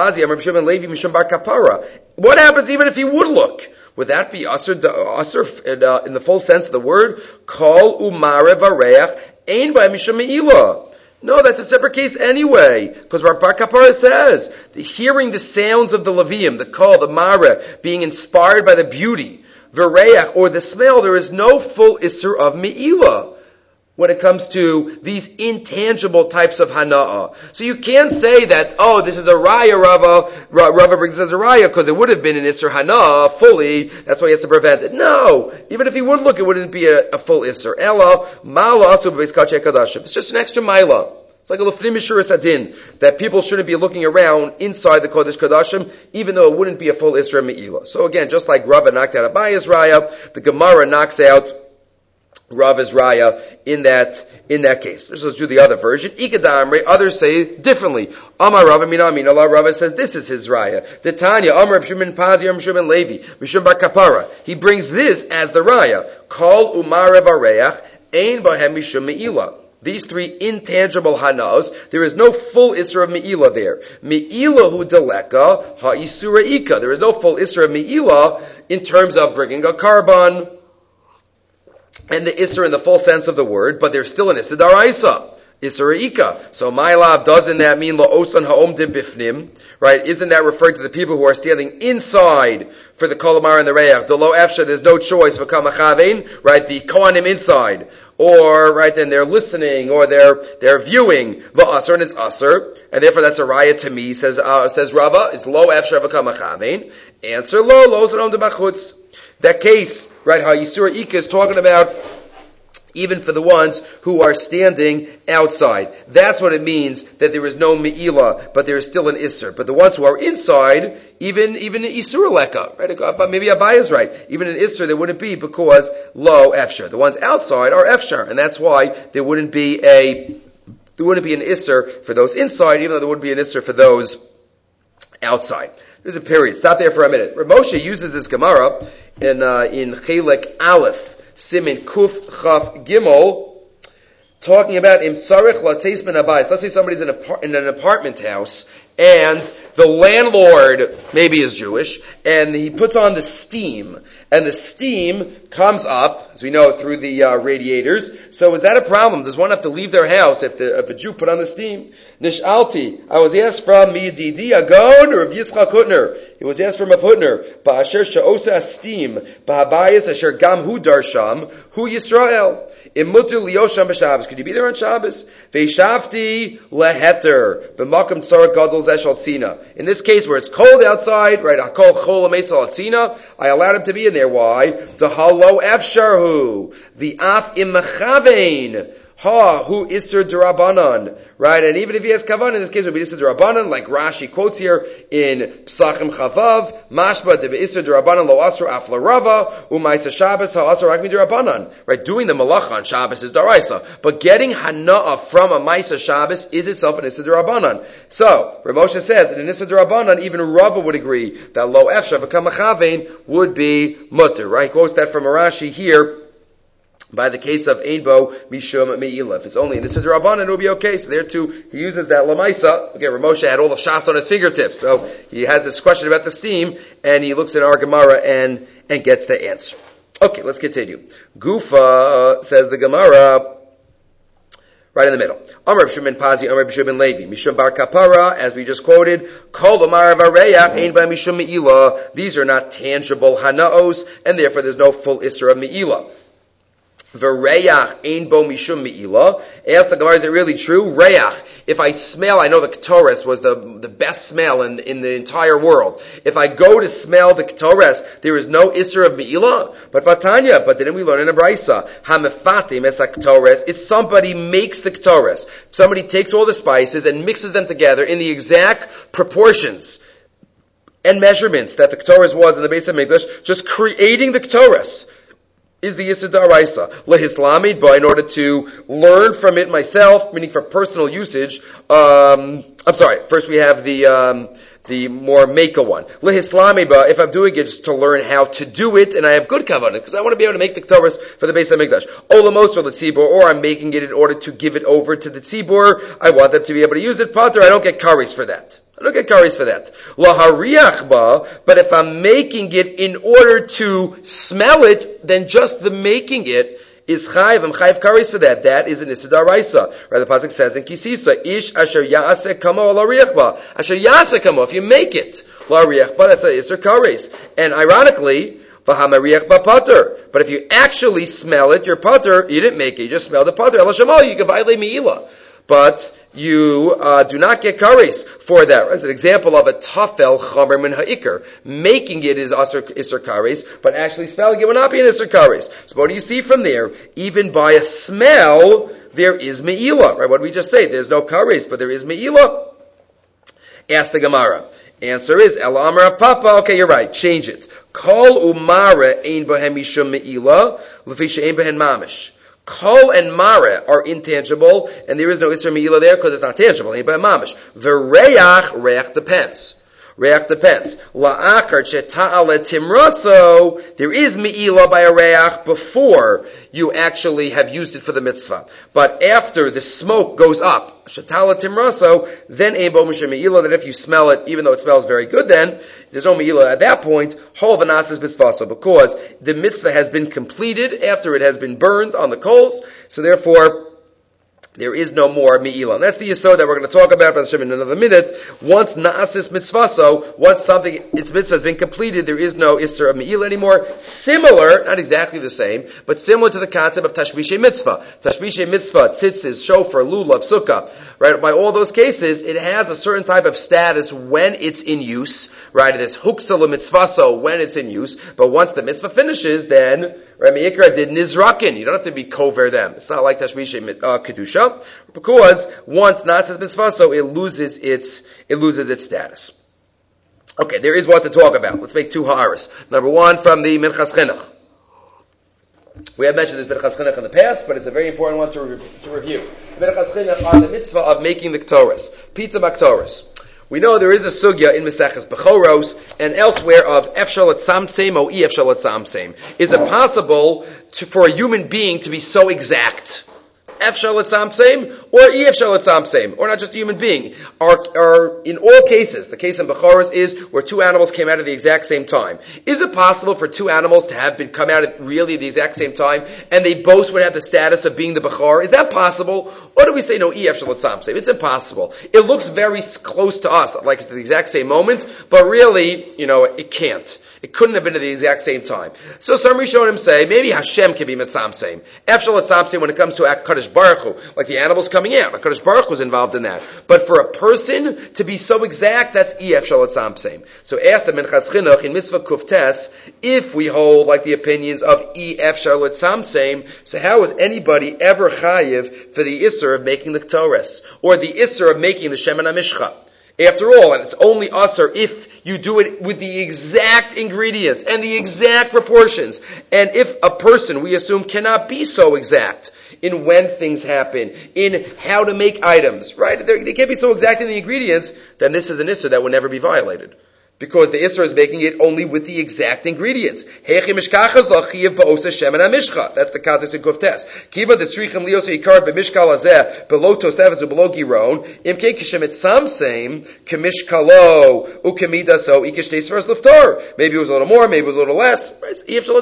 happens even if he would look? Would that be usher, usher in, uh, in the full sense of the word? Kol umare vareach ein ba mishum me'ilah. No, that's a separate case anyway, because Bar Kapara says, the, hearing the sounds of the Levium, the call, the Mara, being inspired by the beauty, Vereach, or the smell, there is no full Isser of Me'ilah when it comes to these intangible types of Hana'ah. So you can't say that, oh, this is a Raya, Rava, Rava brings this as a Raya, because it would have been an Isser Hana'ah fully, that's why he has to prevent it. No! Even if he would look, it wouldn't be a, a full Isser. Ella, Mala Asu B'Beis Kachei Kadashim. It's just an extra Maila. It's like a Lefnim Mishuras Adin, that people shouldn't be looking around inside the Kodesh Kadashim, even though it wouldn't be a full Isra Me'ilah. So again, just like Rava knocked out Abaya's Raya, the Gemara knocks out Rava's Raya in that, in that case. Let's do the other version. Ikadamre, others say differently. Amar Rava Mina Amin Allah, Rava says this is his Raya. The Tanya, Amar B'Shumin Pazi, Amar B'Shumin Levi, B'Shum Bar Kapara. He brings this as the Raya. Kol Umar Vareach, Ein Bahem Mishum Me'ilah. These three intangible hanas, there is no full isra of me'ilah there. Me'ilah hu deleka ha'isura ika. There is no full isra of me'ilah in terms of bringing a carbon and the isra in the full sense of the word, but there's still an isra daraisa. Isur Ika. So my love, doesn't that mean La'osan Ha'omdim Bifnim? Right? Isn't that referring to the people who are standing inside for the Kolamar and the Reach? The Lo Efsha, there's no choice for Kamachavein, right? The Kohanim inside. Or, right, then they're listening, or they're, they're viewing. V'asr, and it's asr. And therefore that's a raya to me, says, uh, says Rava. It's Lo Efsha V'kamachavein. Answer Lo, Lo's and Omdim Bachutz. That case, right, how Yisur Ika is talking about even for the ones who are standing outside. That's what it means that there is no me'ilah, but there is still an isser. But the ones who are inside, even even an isur leka, right? Maybe Abai is right. Even an isser there wouldn't be because lo efshar. The ones outside are efshar, and that's why there wouldn't be a there wouldn't be an isser for those inside, even though there wouldn't be an isser for those outside. There's a period. Stop there for a minute. Rav Moshe uses this Gemara in uh, in Chelek Aleph. Simin Kuf Chaf Gimel, talking about Im Tzarech Lateis Ben Abayis. Let's say somebody's in, a, in an apartment house, and the landlord maybe is Jewish, and he puts on the steam, and the steam comes up, as we know, through the uh, radiators. So is that a problem? Does one have to leave their house if, the, if a Jew put on the steam? Nish'alti, I was asked from Mididi Agon or Yitzchak Hutner. It was asked from a Hutner. Ba'asher she'osa steam, ba'habayis asher gam hu darsham, hu Yisrael. Imutu liyosham b'Shabbos. Could you be there on Shabbos? Ve'ishavti leheter, b'makam tzarek gadol zeshal tzina. In this case, where it's cold outside, right, hakol chol ameisal atzina, I allowed him to be in there. Why? The halo efsharhu, the af imachavein. Ha, who isur derabanan, right? And even if he has kavan, in this case it would be isur derabanan, like Rashi quotes here in Psachim Chavav, mashba de isur derabanan lo asur af larava, u'maisa Shabbos ha asur akmi derabanan. Right? Doing the malacha on Shabbos is daraisa, but getting hana'ah from a maisa Shabbos is itself an isur derabanan. So, Rav Moshe says that in isur derabanan, even Rava would agree that lo efsha v'kamachavein would be mutter. Right? Quotes that from Rashi here. By the case of Einbo Mishum Me'ilah. If it's only in the Siddur Rabbanan, it will be okay. So there too, he uses that Lamaisa. Again, Rav Moshe had all the Shas on his fingertips. So he has this question about the steam, and he looks at our Gemara and, and gets the answer. Okay, let's continue. Gufa, says the Gemara, right in the middle. Amar B'Shimon Pazi, Amar B'Shimon Levi, Mishum Bar Kapara, as we just quoted, Kol Amar Vareyach, Ein Ba Mishum Me'ilah. These are not tangible Hanaos, and therefore there's no full Isra of Me'ilah. V'reyach ein bo mishum me'ilah. Ask the Gemara, is it really true? Reyach. If I smell, I know the ketores was the, the best smell in, in the entire world. If I go to smell the ketores, there is no isser of me'ilah. But Vatanya, but didn't we learn in a brisa? Hamefatim es ketores. It's somebody makes the ketores. Somebody takes all the spices and mixes them together in the exact proportions and measurements that the ketores was in the base of Mikdash, just creating the ketores. Is the Yisud Daraisa. Lehislamid, but in order to learn from it myself, meaning for personal usage, um, I'm sorry, first we have the, um, the more Meka one. Lehislamid, but if I'm doing it just to learn how to do it, and I have good kavanah, because I want to be able to make the Ketores for the base of Mikdash. Olamos or the Tzibur, or I'm making it in order to give it over to the Tzibur. I want them to be able to use it. Pater, I don't get karis for that. I don't get karis for that. Lahariach ba, but if I'm making it in order to smell it, then just the making it is chayv. I'm chayv karis for that. That is an issur daraisa. Right? The pasuk says in Kisisa, ish asher yaaseh kamo lahariach ba. Asher yaaseh kamo. If you make it lahariach ba, that's an issur karis. And ironically, v'hamariach ba pater. But if you actually smell it, your pater, you didn't make it. You just smelled the pater. Ela shemal, you can violate me'ilah. But you uh, do not get karis for that. It's an example of a tafel chamer min ha'ikr. Making it is asur isur karis, but actually smelling it would not be an isur karis. So what do you see from there? Even by a smell, there is me'ilah. Right? What did we just say? There's no karis, but there is me'ilah. Ask the Gemara. Answer is El Amar Papa. Okay, you're right. Change it. Kol umare ein bohem mishum me'ilah lefi she'ein bohen mamish. Kol and mare are intangible, and there is no isra me'ilah there because it's not tangible. But mamish, the reach, reach depends. Reach depends. La'akar cheta'ale timraso, there is me'ilah by a reach before you actually have used it for the mitzvah. But after the smoke goes up, cheta'ale timraso, then ein bo mishum me'ilah, that if you smell it, even though it smells very good then, there's no me'ilah at that point, hol v'nasis mitzvah, because the mitzvah has been completed after it has been burned on the coals, so therefore, there is no more Me'ilah. And that's the Yisod that we're going to talk about in another minute. Once Na'asis Mitzvaso, once something, its mitzvah has been completed, there is no Isser of Me'ilah anymore. Similar, not exactly the same, but similar to the concept of Tashbishei Mitzvah. Tashbishei Mitzvah, Tzitzis, Shofar, Lulav, Sukkah. Right? By all those cases, it has a certain type of status when it's in use. Right? It is Huksala Mitzvaso when it's in use. But once the mitzvah finishes, then Rami Yikra did Nizrakin. You don't have to be kover them. It's not like Tashbishei uh, Kedusha. Because once Na'asis Mitzvaso, it loses its, it loses its status. Okay, there is what to talk about. Let's make two ha'aras. Number one, from the Minchas Chinuch. We have mentioned this Minchas Chinuch in the past, but it's a very important one to, re- to review. Minchas Chinuch on the mitzvah of making the Ktoros. Pizza Maktoros. We know there is a sugya in Maseches Bechoros and elsewhere of Efshal Etzamtseim or E Efshal Etzamtseim. Is it possible to, for a human being to be so exact? Efshal Etzamtseim or E Efshal Etzamtseim, or not just a human being. Are, are in all cases, the case in Bechoros is where two animals came out at the exact same time. Is it possible for two animals to have been come out at really the exact same time, and they both would have the status of being the Bechor? Is that possible? Or do we say no, E Efshal Etzamtseim? It's impossible. It looks very close to us, like it's the exact same moment, but really, you know, it can't. It couldn't have been at the exact same time. So some Rishonim say, maybe Hashem can be Mitzamseim. Efshal Etzamtseim when it comes to HaKadosh Baruch Hu, like the animals coming out. HaKadosh Baruch Hu was involved in that. But for a person to be so exact, that's E Efshal Etzamtseim. So ask the Minchas Chinuch in Mitzvah Kuftes, if we hold like the opinions of E Efshal Etzamtseim, so how is anybody ever chayiv for the Isser of making the Ktoros? Or the Isser of making the Shemen HaMishcha? After all, and it's only usher if you do it with the exact ingredients and the exact proportions. And if a person, we assume, cannot be so exact in when things happen, in how to make items, right? They're, they can't be so exact in the ingredients, then this is an issur that will never be violated. Because the Isra is making it only with the exact ingredients. That's the context in Kuftes. Kiba de tzrichim lios ikar b'mishkal hazeh below tosefes u'below giron imkei kishemet samseim k'mishkalo u'kemidaso ikishtei sfers liftar. Maybe it was a little more, maybe it was a little less. Right?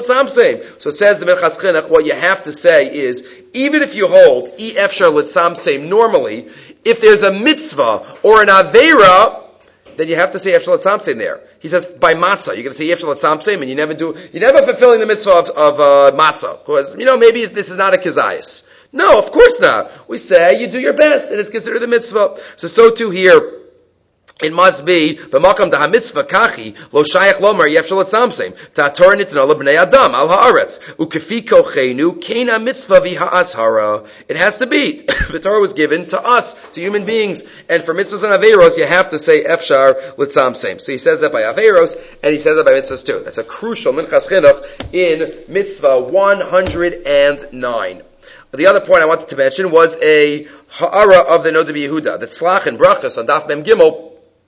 So says the Minchas Chinuch, what you have to say is, even if you hold E efshar l'tzamseim normally, if there's a mitzvah or an aveira, then you have to say Efshal Etzamtseim there. He says by matzah, you're going to say Efshal Etzamtseim, and you never do, you're never fulfilling the mitzvah of, of uh, matzah, because you know maybe this is not a kizayis. No, of course not. We say you do your best, and it's considered the mitzvah. So so too here. It must be b'makam da hamitzvah kachi lo shayach lomar yefshal etzamseim ta'tor nitna lebnei adam al haaretz ukefi kochenu kein mitzvah v'ha'ashara. It has to be. The Torah was given to us, to human beings, and for mitzvahs and averos you have to say efshar l'tzamseim. So he says that by averos, and he says that by mitzvahs too. That's a crucial minchas chinuch in mitzvah one hundred nine. The other point I wanted to mention was a ha'ara of the Noda B'Yehuda. The Tzlach and Brachas on Daf Mem Gimel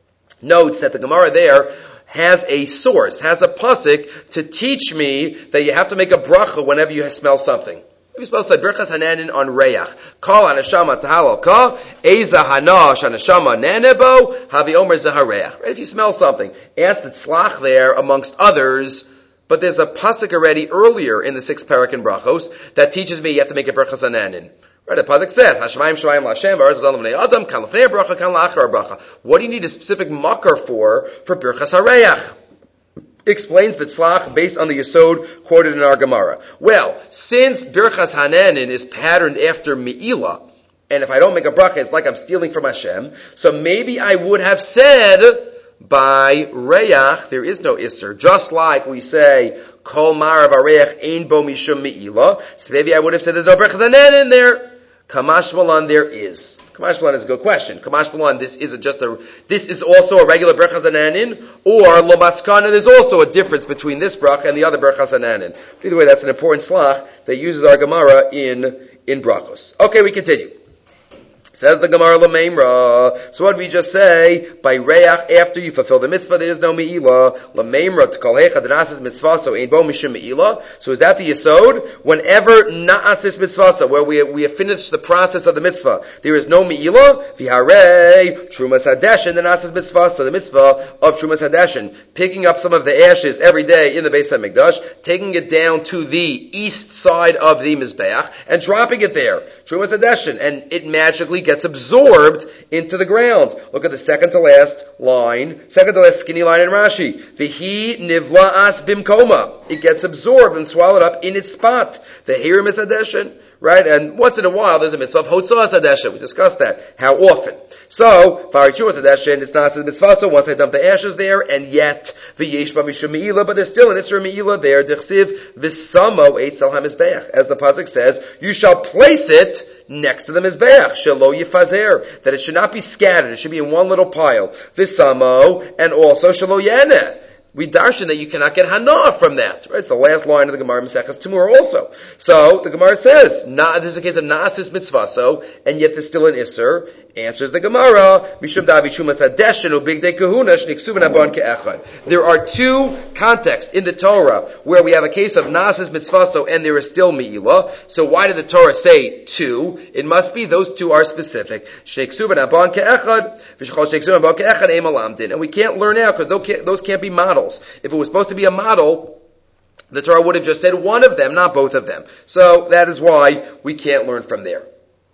notes that the Gemara there has a source, has a pasuk to teach me that you have to make a bracha whenever you smell something. If you smell like Birchas Hananin on Reyach, Kol Hanashama Tahalal Ka, Eza Hanash Hanashama Nanebo, Havi Omer Zahareach. Right? If you smell something, ask the Tzlach there amongst others, but there's a pasuk already earlier in the sixth parak in Brachos that teaches me you have to make a Birchas Hananin. Right, the pasuk says, "Hashmayim Shmayim Lashem V'Aretz Zalam V'nei Adam Kan Lefnei Bracha Kan La'achar Bracha." What do you need a specific makar for for Birchas Hareach? Explains the Tzlach based on the Yesod quoted in our Gemara. Well, since Birchas Hananin is patterned after Me'ilah, and if I don't make a bracha, it's like I'm stealing from Hashem. So maybe I would have said by Reyach there is no Isser, just like we say Kol Marav Hareach Ein Bo Mishum Me'ilah. So maybe I would have said there's no Birchas Hananin there. Kamash Malan there is. Kamash Malan is a good question. Kamash Malan, this isn't just a, this is also a regular Birchas Hananin, or Lo Maskana, there's also a difference between this bracha and the other Birchas Hananin. Either way, that's an important slach that uses our Gemara in, in Brachos. Okay, we continue. Says the Gemara Lameimra. So what did we just say? By Reach, after you fulfill the mitzvah, there is no Me'ilah. Lameimra, to kol hecha, the Na'asis mitzvah, so ain't bo mishum Me'ilah. So is that the Yesod? Whenever Na'asis mitzvah, so where we, we have finished the process of the mitzvah, there is no Me'ilah. Viharei, Trumas Hadeshin, the Na'asis mitzvah, so the mitzvah of Trumas Hadeshin. Picking up some of the ashes every day in the Beis HaMikdash, taking it down to the east side of the Mizbeach, and dropping it there. Trumas Hadeshin. And it magically gets absorbed into the ground. Look at the second to last line, second to last skinny line in Rashi. Vihi nivla'as bimkoma. It gets absorbed and swallowed up in its spot. The hirim is hadeshin, right? And once in a while there's a mitzvah of hotzah hadeshin. We discussed that. How often? So, Farichu was hadeshin, it's not a mitzvah, so once they dump the ashes there, and yet, v'yesh ba mishum me'ilah, but there's still an isra me'ilah there, d'chsiv v'samo eitzel ha-mizbeach. As the pasuk says, you shall place it next to the Mizbeach, shelo yifazer, that it should not be scattered, it should be in one little pile. V'samo, and also shelo yeneh. We darshan that you cannot get hana from that. Right? It's the last line of the Gemara Maseches Tamur also. So, the Gemara says, nah, this is a case of na'asis mitzvah, so, and yet there's still an isser. Answers the Gemara, Mishum Davi Chumas Hadeshin Ubigdei Kahuna Shniksuv Nabon Ke'echad. There are two contexts in the Torah where we have a case of Na'asis Mitzvaso and there is still Me'ilah. So why did the Torah say two? It must be those two are specific. Shniksuv Nabon Ke'echad, Vishchol Shniksuv Nabon Ke'echad Eim Alamdin. And we can't learn out because those can't be models. If it was supposed to be a model, the Torah would have just said one of them, not both of them. So that is why we can't learn from there.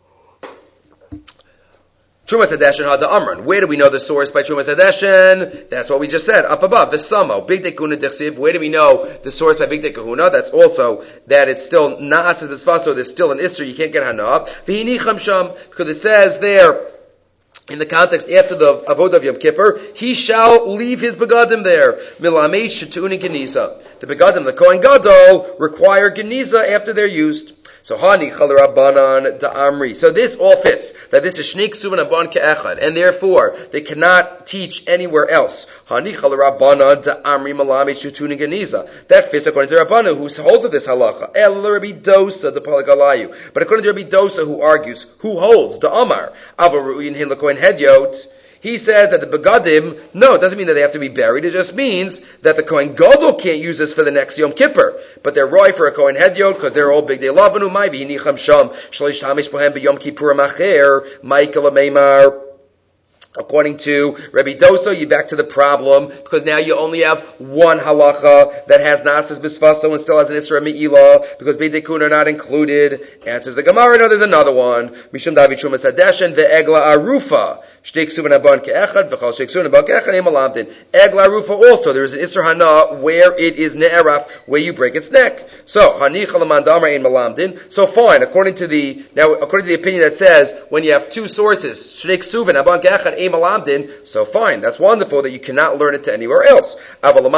Trumas Hadeshin Hada Amran. Where do we know the source by Trumas Hadeshin? That's what we just said, up above. V'samo, Bigdei Kahuna Dichsiv. Where do we know the source by Bigdei Kahuna? That's also that it's still Na'asis Mitzvah, so there's still an Isser, you can't get Hana. V'hinicham Sham, because it says there, in the context after the Avodah of Yom Kippur, he shall leave his begadim there. Milamei Shetun Geniza. The begadim, the Kohen Gadol, require Geniza after they're used. So hani chalarabanan da'amri. So this all fits. That this is shneik suvan aban ke'echad, and therefore they cannot teach anywhere else. Hani chalarabanan da'amri malami shutuni ganiza. That fits according to Rabbanu, who holds of this halacha. El Rabbi Dosa the Palagalayu. But according to Rabbi Dosa, who argues, who holds the Amar avaruyin hin lakoin hedyot. He says that the begadim, no, it doesn't mean that they have to be buried. It just means that the Kohen Gadol can't use this for the next Yom Kippur. But they're roy for a Kohen Hedyot because they're all big. They lavanu mai v'hinicham sham shalish tamish bohem b'Yom Kippur macher Michael Ameimar. According to Rabbi Dosa, you're back to the problem, because now you only have one halacha that has Na'asis Bisfaso and still has an Isra Me'ilah, because B'dei Kun are not included. Answers the Gemara, no, there's another one. Mishum Davi Chumas Hadeshin ve'egla arufa. Shtek Suvan Aban Ke'echad v'chal Shtek Suvan Aban Ke'echad Eim Alamdin. Egla arufa also, there is an Isra Hana where it is Ne'eraf, where you break its neck. So, Hani Chalaman Damar Eim Alamdin. So fine, according to the, now, according to the opinion that says, when you have two sources, Shtek Suvan Aban Ke'echad Eim Alamdin, so fine, that's wonderful that you cannot learn it to anywhere else. But there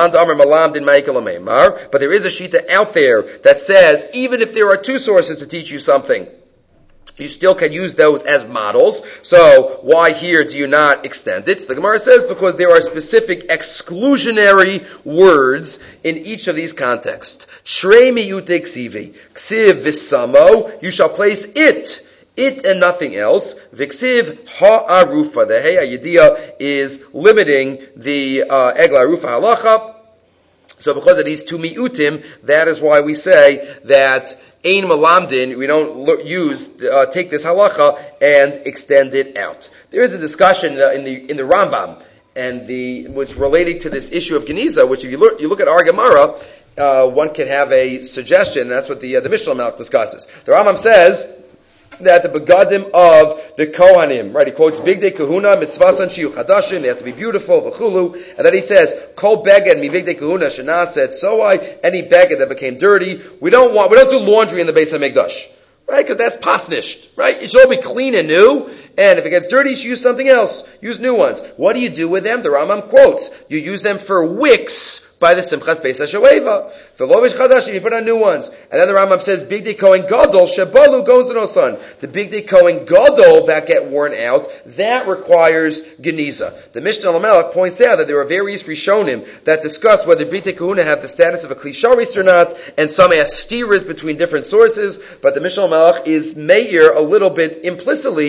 is a shita out there that says, even if there are two sources to teach you something, you still can use those as models. So why here do you not extend it? The Gemara says because there are specific exclusionary words in each of these contexts. Shrei miyute ksivi, ksiv v'samo, you shall place it. It and nothing else. Viksiv ha'arufa. The hey ayidiyah is limiting the uh, egla arufa halacha. So because of these two mi'utim, that is why we say that ein malamdin, we don't lo- use, uh, take this halacha and extend it out. There is a discussion uh, in the in the Rambam, and the which relating to this issue of Geniza, which if you look, you look at our Gemara, uh, one can have a suggestion. That's what the uh, the Mishnah Malach discusses. The Rambam says that the begadim of the Kohanim, right? He quotes Bigdei Kahuna mitzvasan shiyu chadashim. They have to be beautiful, v'chulu. And then he says, Kol beged mi Bigdei Kahuna shana said soai. Any beged that became dirty, we don't want. We don't do laundry in the Beis HaMikdash, right? Because that's pasnished, right? It should all be clean and new. And if it gets dirty, you should use something else. Use new ones. What do you do with them? The Rambam quotes, you use them for wicks by the Simchas Beis HaShoeva. The Lovish Chadashim, you put on new ones. And then the Rambam says, Bigdei Kohen Gadol, Shebalu Gonzanosan. The Bigdei Kohen Gadol that get worn out, that requires Geniza. The Mishnah Lamelech points out that there are various Rishonim that discuss whether Bigdei Kahuna have the status of a Klisharis or not, and some ask steers between different sources, but the Mishnah Lamelech is meir a little bit implicitly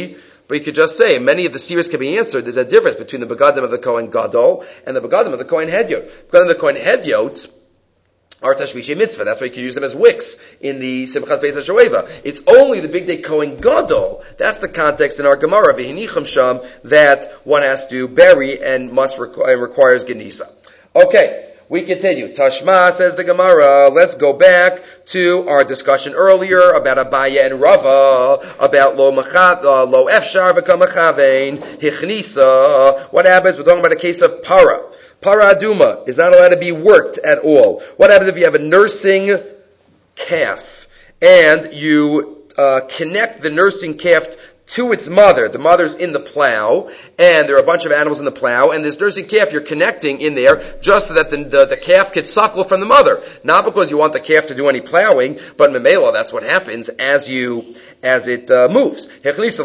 But you could just say, many of the steers can be answered. There's a difference between the begadim of the Kohen Gadol and the begadim of the Kohen Hedyot. Begadim of the Kohen Hedyot are tashmishi mitzvah. That's why you can use them as wicks in the Simchas Beis HaShoeva. It's only the big day Kohen Gadol. That's the context in our Gemara, V'hinicham Sham, that one has to bury and must requ- and requires Genisa. Okay, we continue. Tashma, says the Gemara. Let's go back to our discussion earlier about Abaya and Rava, about lo machad, uh, lo efshar v'kam machavein, hichnisa. What happens? We're talking about a case of para. Para aduma is not allowed to be worked at all. What happens if you have a nursing calf and you uh, connect the nursing calf to its mother? The mother's in the plow, and there are a bunch of animals in the plow, and this nursing calf you're connecting in there just so that the, the, the calf can suckle from the mother. Not because you want the calf to do any plowing, but memela, that's what happens as you as it uh, moves. It's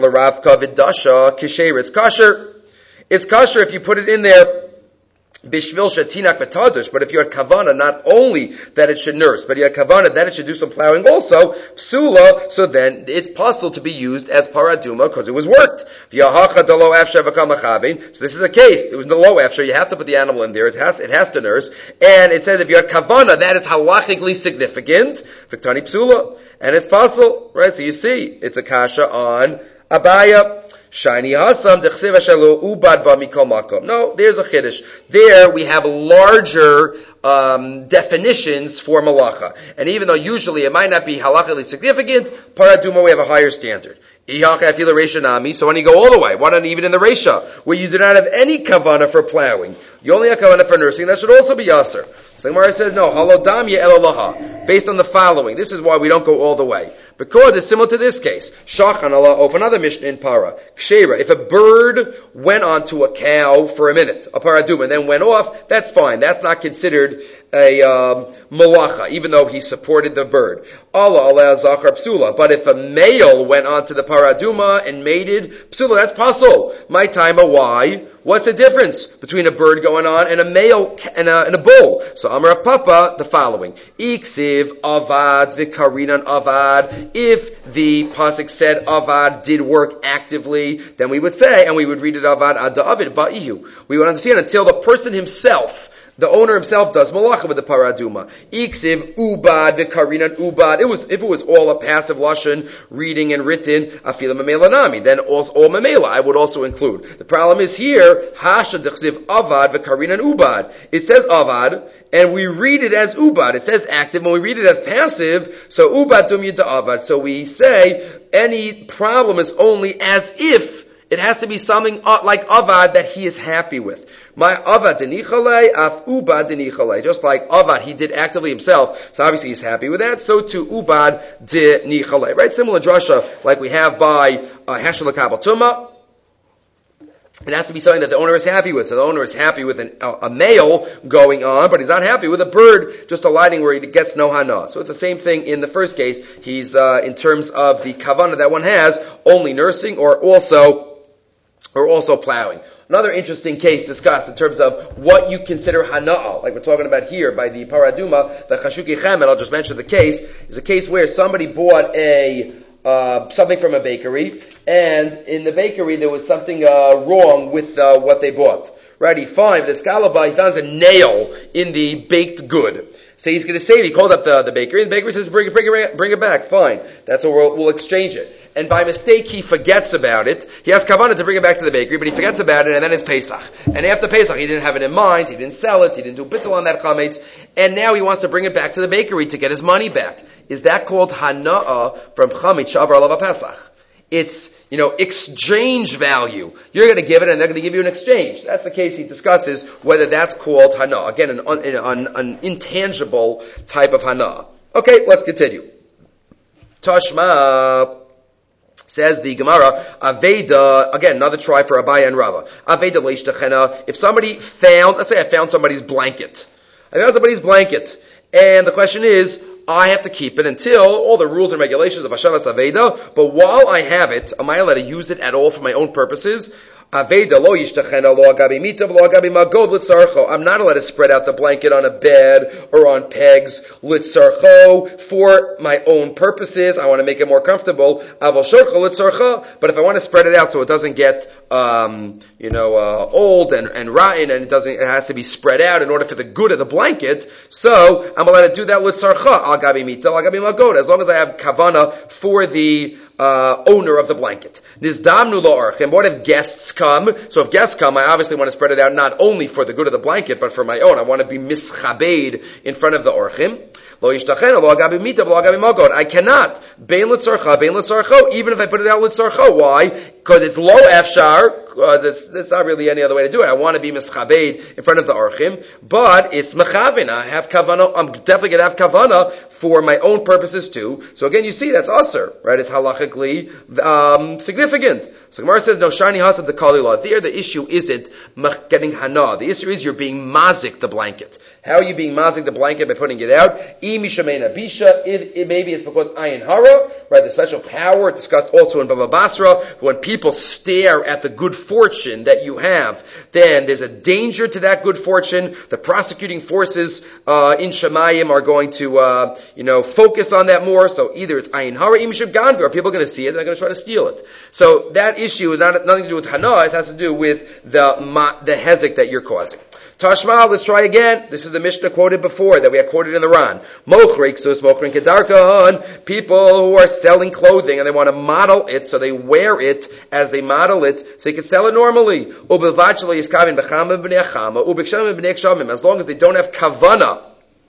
kosher. It's kosher if you put it in there. Bishvil shetinak v'tadush, but if you had kavana, not only that it should nurse, but you had kavana that it should do some plowing also, psula, so then it's possible to be used as paraduma because it was worked. So this is a case. It was no low after. You have to put the animal in there. It has, it has to nurse. And it says if you had kavana, that is halachically significant. Viktani psula. And it's possible, right? So you see, it's a kasha on Abaya. Shiny Hasam, ubad mikol makom. No, there's a chiddush. There we have larger um, definitions for malacha. And even though usually it might not be halachically significant, paraduma we have a higher standard. So when you go all the way, why not even in the Resha, where you do not have any kavana for plowing, you only have kavana for nursing, that should also be yaser. So the Gemara says, no, halodam ye'elalaha, based on the following. This is why we don't go all the way. Because it's similar to this case. Shachan Allah, of another Mishnah in Para. Kshera, if a bird went onto a cow for a minute, a paraduma, and then went off, that's fine. That's not considered a um, malacha, even though he supported the bird. Allah, Allah, zachar psula. But if a male went onto the paraduma and mated, psula, that's pasul. My time, why? What's the difference between a bird going on and a male and a, and a bull? So Amar Papa, the following. Iksiv avad v'karinan avad. If the pasuk said avad did work actively, then we would say, and we would read it avad ad da'avid ba'ihu. We would understand until the person himself, the owner himself, does malacha with the paraduma. Iksiv ubad v'karinan ubad. It was, if it was all a passive lashon, reading and written, afila memela nami, then all, all memela I would also include. The problem is here, hasha dechsiv avad v'karinan ubad. It says avad, and we read it as ubad. It says active, and we read it as passive, so ubad dum yita avad. So we say, any problem is only as if it has to be something like avad that he is happy with. My avad denichalei, af ubad denichalei. Just like avad, he did actively himself, so obviously he's happy with that. So too ubad denichalei. Right? Similar drasha like we have by uh, hashel kabel tuma. It has to be something that the owner is happy with. So the owner is happy with an, a, a male going on, but he's not happy with a bird just alighting where he gets no hana. So it's the same thing in the first case. He's uh, in terms of the kavana that one has, only nursing or also or also plowing. Another interesting case discussed in terms of what you consider hana'ah, like we're talking about here by the paraduma, the chashuki chamed, I'll just mention the case, is a case where somebody bought a uh, something from a bakery, and in the bakery there was something uh, wrong with uh, what they bought. Right, he found, the scalaba, he found a nail in the baked good. So he's going to save, he called up the, the bakery, and the bakery says, bring it, bring it, bring it back, fine. That's what we'll, we'll exchange it. And by mistake he forgets about it. He has kavanah to bring it back to the bakery, but he forgets about it, and then it's Pesach. And after Pesach, he didn't have it in mind, he didn't sell it, he didn't do bittul on that chametz, and now he wants to bring it back to the bakery to get his money back. Is that called hana'ah from chametz shavar alav Pesach? It's, you know, exchange value. You're going to give it and they're going to give you an exchange. That's the case he discusses, whether that's called hana. Again, an, un, an, an intangible type of hana. Okay, let's continue. Tashma, says the Gemara, Aveda, again, another try for Abaya and Rava. Aveda leishtachena, if somebody found, let's say I found somebody's blanket. I found somebody's blanket. And the question is, I have to keep it until all the rules and regulations of Hashavas Aveda, but while I have it, am I allowed to use it at all for my own purposes? Aveda lo yishtachena lo agabi mitav lo agabi magod litzarcho. I'm not allowed to spread out the blanket on a bed or on pegs litzarcho for my own purposes. I want to make it more comfortable. Aval shorcho litzarcha. But if I want to spread it out so it doesn't get um, you know uh, old and, and rotten, and it doesn't, it has to be spread out in order for the good of the blanket. So I'm allowed to do that litzarcha al gabi mitav al gabi magod, as long as I have kavana for the Uh, owner of the blanket. Nizdamnu lo orchim. What if guests come? So if guests come, I obviously want to spread it out not only for the good of the blanket, but for my own. I want to be mischabed in front of the orchim. Lo yishtachen lo agabi mitav lo agabi magod. I cannot. Bein litzarcha, bein litzarcho, even if I put it out litzarcho. Why? Because it's lo efshar. Because it's, it's not really any other way to do it. I want to be mischabed in front of the orchim, but it's mechavin. I have kavana. I'm definitely going to have kavana for my own purposes too. So again, you see, that's usher, right? It's halachically um, significant. So Gemara says, no, shani hasad the kali law. There, the issue isn't getting hana. The issue is you're being mazik the blanket. How are you being mazik the blanket? By putting it out. Imi shameina bisha. If, if maybe it's because ayin hara, right? The special power discussed also in Baba Basra. When people stare at the good fortune that you have, then there's a danger to that good fortune. The prosecuting forces uh, in Shemayim are going to, uh, you know, focus on that more. So either it's ayin hara, im shib ganvi, or people are going to see it and they're going to try to steal it. So that issue is not nothing to do with hana. It has to do with the ma, the hezek that you're causing. Tashma, let's try again. This is the Mishnah quoted before that we had quoted in the Ran. Mochrik sus mochrin kedarkan. People who are selling clothing and they want to model it, so they wear it as they model it, so you can sell it normally. As long as they don't have kavana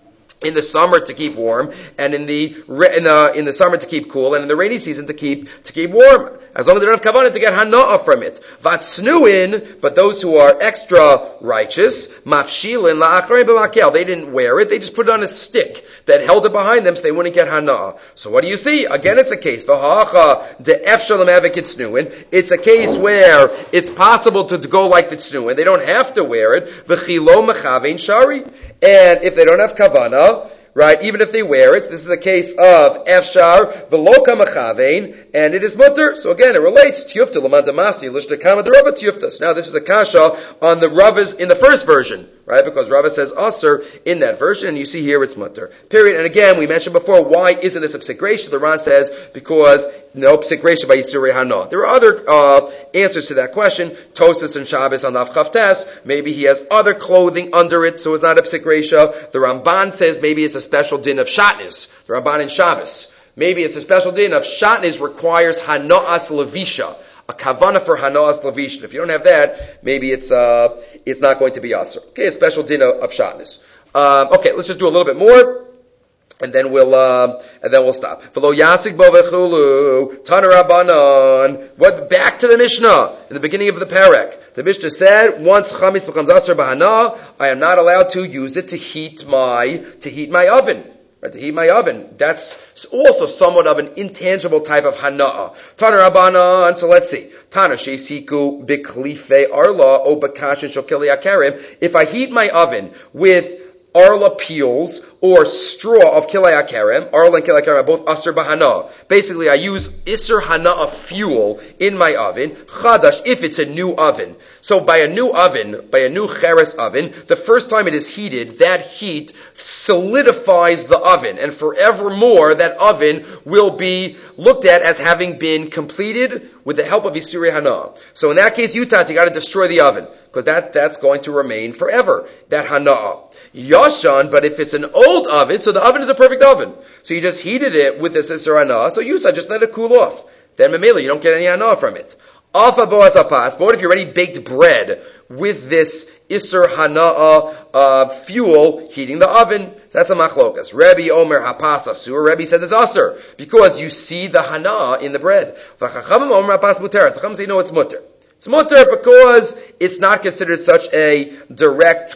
in the summer to keep warm, and in the in the in the summer to keep cool, and in the rainy season to keep to keep warm. As long as they don't have kavanah to get hana'ah from it. Vatsnuin, but those who are extra righteous, mafshilin la'achrei b'makel, they didn't wear it, they just put it on a stick that held it behind them so they wouldn't get hana'ah. So what do you see? Again, it's a case. V'ha'acha de'ef shalom avik tznuin. It's a case where it's possible to go like the tznuin. They don't have to wear it. V'chilo mechavein shari. And if they don't have kavanah, right, even if they wear it, this is a case of efshar v'loka mechavein, and it is mutter. So again, it relates tiyufta l'man damasi l'shtakama the Rava tiyuftas. Now this is a kasha on the Ravas in the first version, right? Because Rava says aser in that version, and you see here it's mutter. Period. And again, we mentioned before, why isn't this a psik reisha? The Ran says because no psik reisha by Yisurei Hana. There are other uh, answers to that question. Tosas and Shabbos on Daf Chavtes. Maybe he has other clothing under it, so it's not a psik reisha. The Ramban says maybe it's a special din of shatnez. The Ramban in Shabbos. Maybe it's a special din of shatnez requires hana'as levisha, a kavana for hana'as levisha. If you don't have that, maybe it's uh it's not going to be aser. Okay, a special din of, of shatnez. Um, okay, let's just do a little bit more, and then we'll uh, and then we'll stop. V'lo yasik bo v'chulu taner rabbanon. What? Back to the Mishnah in the beginning of the parak. The Mishnah said, once chametz becomes aser b'hana, I am not allowed to use it to heat my to heat my oven. Right, to heat my oven. That's also somewhat of an intangible type of hana'ah. Taner Rabbanan. So let's see. Taner sheisiku b'klife arla o b'kashin shokeli akarim. If I heat my oven with arla peels or straw of kilei akarem, arla and kilei akarem are both aser bahana. Basically, I use iser hana of fuel in my oven, chadash, if it's a new oven. So by a new oven, by a new cheres oven, the first time it is heated, that heat solidifies the oven, and forevermore that oven will be looked at as having been completed with the help of Yisurei Hana. So in that case, Yutat, you got to destroy the oven, because that, that's going to remain forever, that Hana'ah. Yashan, but if it's an old oven, so the oven is a perfect oven. So you just heated it with this Isser Hana'ah, so Yutzah, just let it cool off. Then Mamela, you don't get any Hana'ah from it. Afa Boaz Apas, but what if you already baked bread with this Isser Hana'ah uh, fuel heating the oven? So that's a machlokas. Rebbe Omer Hapas Asur, Rebbe said it's Asur, because you see the Hana'ah in the bread. V'chachamim Omer Hapas Muter, Chachamim say no, it's Muter. It's Muter because it's not considered such a direct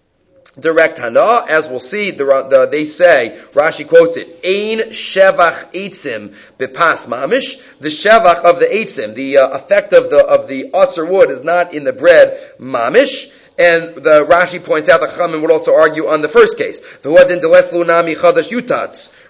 Direct hana, as we'll see, the, the, they say, Rashi quotes it, Ein shevach eitzim bepas mamish. The shevach of the eitzim, the uh, effect of the of the aser wood is not in the bread mamish. And the Rashi points out that Chachamim would also argue on the first case. The huadin deles lunami chadash yutats.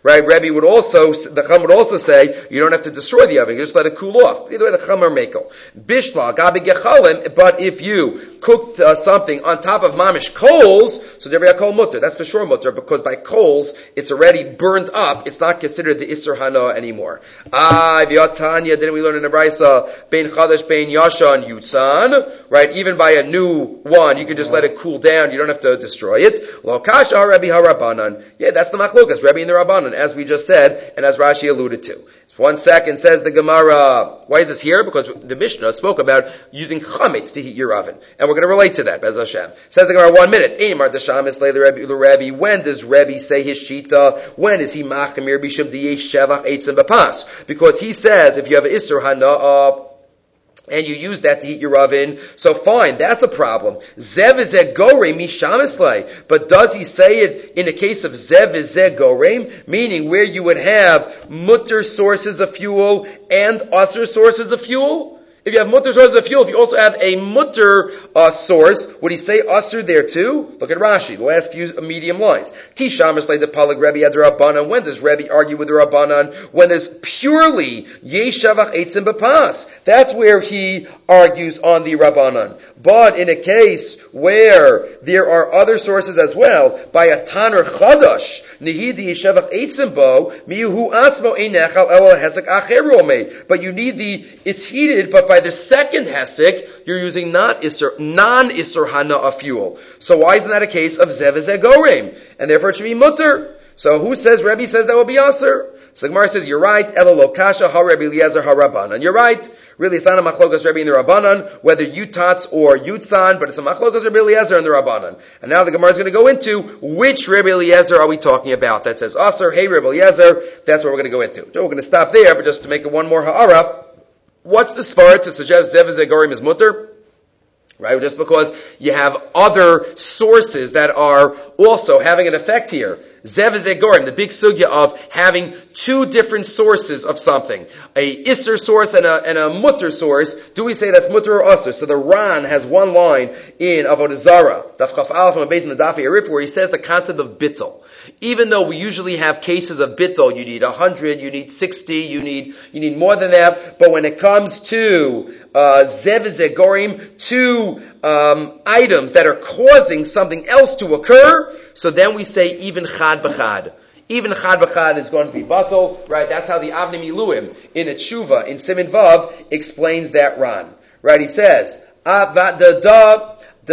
right? Rebbe would also, the Chum would also say, you don't have to destroy the oven, you just let it cool off. Either way, the Chum are Mako. Bishla, Gabi Gechalim, but if you cooked uh, something on top of mamish coals, so there be a kol mutter. That's for sure mutter, because by coals, it's already burned up, it's not considered the Isser Hana anymore. Ah, V'yatanya, didn't we learn in the Brisa, Bein Chadash, Bein Yasha, and Yutzan, right? Even by a new one, you can just let it cool down, you don't have to destroy it. Lo kasha Rabbi HaRabbanan. Yeah, that's the machlokas, Rabbi and the Rabbanan, as we just said, and as Rashi alluded to. One second, says the Gemara. Why is this here? Because the Mishnah spoke about using chametz to heat your oven. And we're going to relate to that, Bez Hashem. Says the Gemara, one minute. Eimar d'shamis le'Rebbe. When does Rebbe say his shita? When is he machmir b'shem d'yesh shevach eitzim b'pas? Because he says, if you have an Isser Hana, and you use that to heat your oven, so fine, that's a problem. Zev v'zeh gorem mishamislei. But does he say it in the case of zev v'zeh gorem, meaning where you would have mutter sources of fuel and usher sources of fuel? If you have mutter sources of fuel, if you also have a mutter uh, source, would he say usher there too? Look at Rashi, the last few medium lines. Ki shamislei de palag Rebbe ad Rabbanan. When does Rebbe argue with the Rabbanan? When there's purely yeshavach eitzim b'pas. That's where he argues on the Rabbanan. But in a case where there are other sources as well, by a Tanur Chadash, Nehidi Yeshevach Eitzim Bo, Miuhu Atzmo Einechal El Hesek Acheru Omeid. But you need the, it's heated, but by the second Hesek, you're using not Isser, non-Isser Hana of fuel. So why isn't that a case of Zev Zeh Gorem? And therefore it should be mutter. So who says, Rebbe says that will be Aser? So Gemara says, you're right, Elo Lo Kasha Ha Rebbe Eliezer Ha Rabbanan. You're right. Really, it's not a machlokas Rebbe and the Rabbanan, whether Yutatz or Yutzan, but it's a machlokas Rebbe Eliezer and the Rabbanan. And now the Gemara is going to go into which Rebbe Eliezer are we talking about. That says Aser, hey Rebbe Eliezer, that's what we're going to go into. So we're going to stop there, but just to make it one more ha'ara, what's the svara to suggest Zev Zeh Gorem is mutter? Right? Just because you have other sources that are also having an effect here. Zev Zeh Gorem, the big sugya of having two different sources of something. A Isser source and a, and a Mutter source. Do we say that's Mutter or Usser? So the Ran has one line in Avodah Zarah, Daf Chaf Aleph, on the base in the Daf Yerif, where he says the concept of bittul. Even though we usually have cases of bittul, you need a hundred, you need sixty, you need, you need more than that, but when it comes to, uh, Zev Zeh Gorem, two, um, items that are causing something else to occur, so then we say even Chad B'Chad. Even Chad B'Chad is going to be batal, right? That's how the Avnei Miluim in a Tshuva, in Siman Vav, explains that Ran. Right? He says, ah, the, the,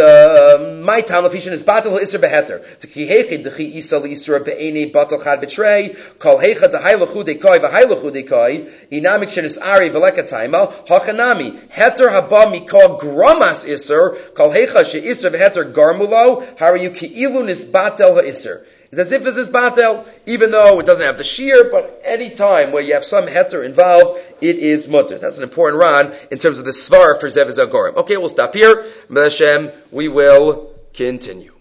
the my time lefishin is batal iser beheter. To ki heichid dechi isa l'isra be'enei batal chad betrei kol heichad dehaylachu dekoi v'haylachu dekoi inamik shenis ari v'lekatayma hachanami heter haba mikol gramas iser kol heichad she iser v'heter garmulo harayu ki ilu nis batal ha'isr. It's as if it's this batel, even though it doesn't have the shear, but any time where you have some heter involved, it is mutter. That's an important ran in terms of the svar for Zev Zeh Gorem. Okay, we'll stop here. Hashem, we will continue.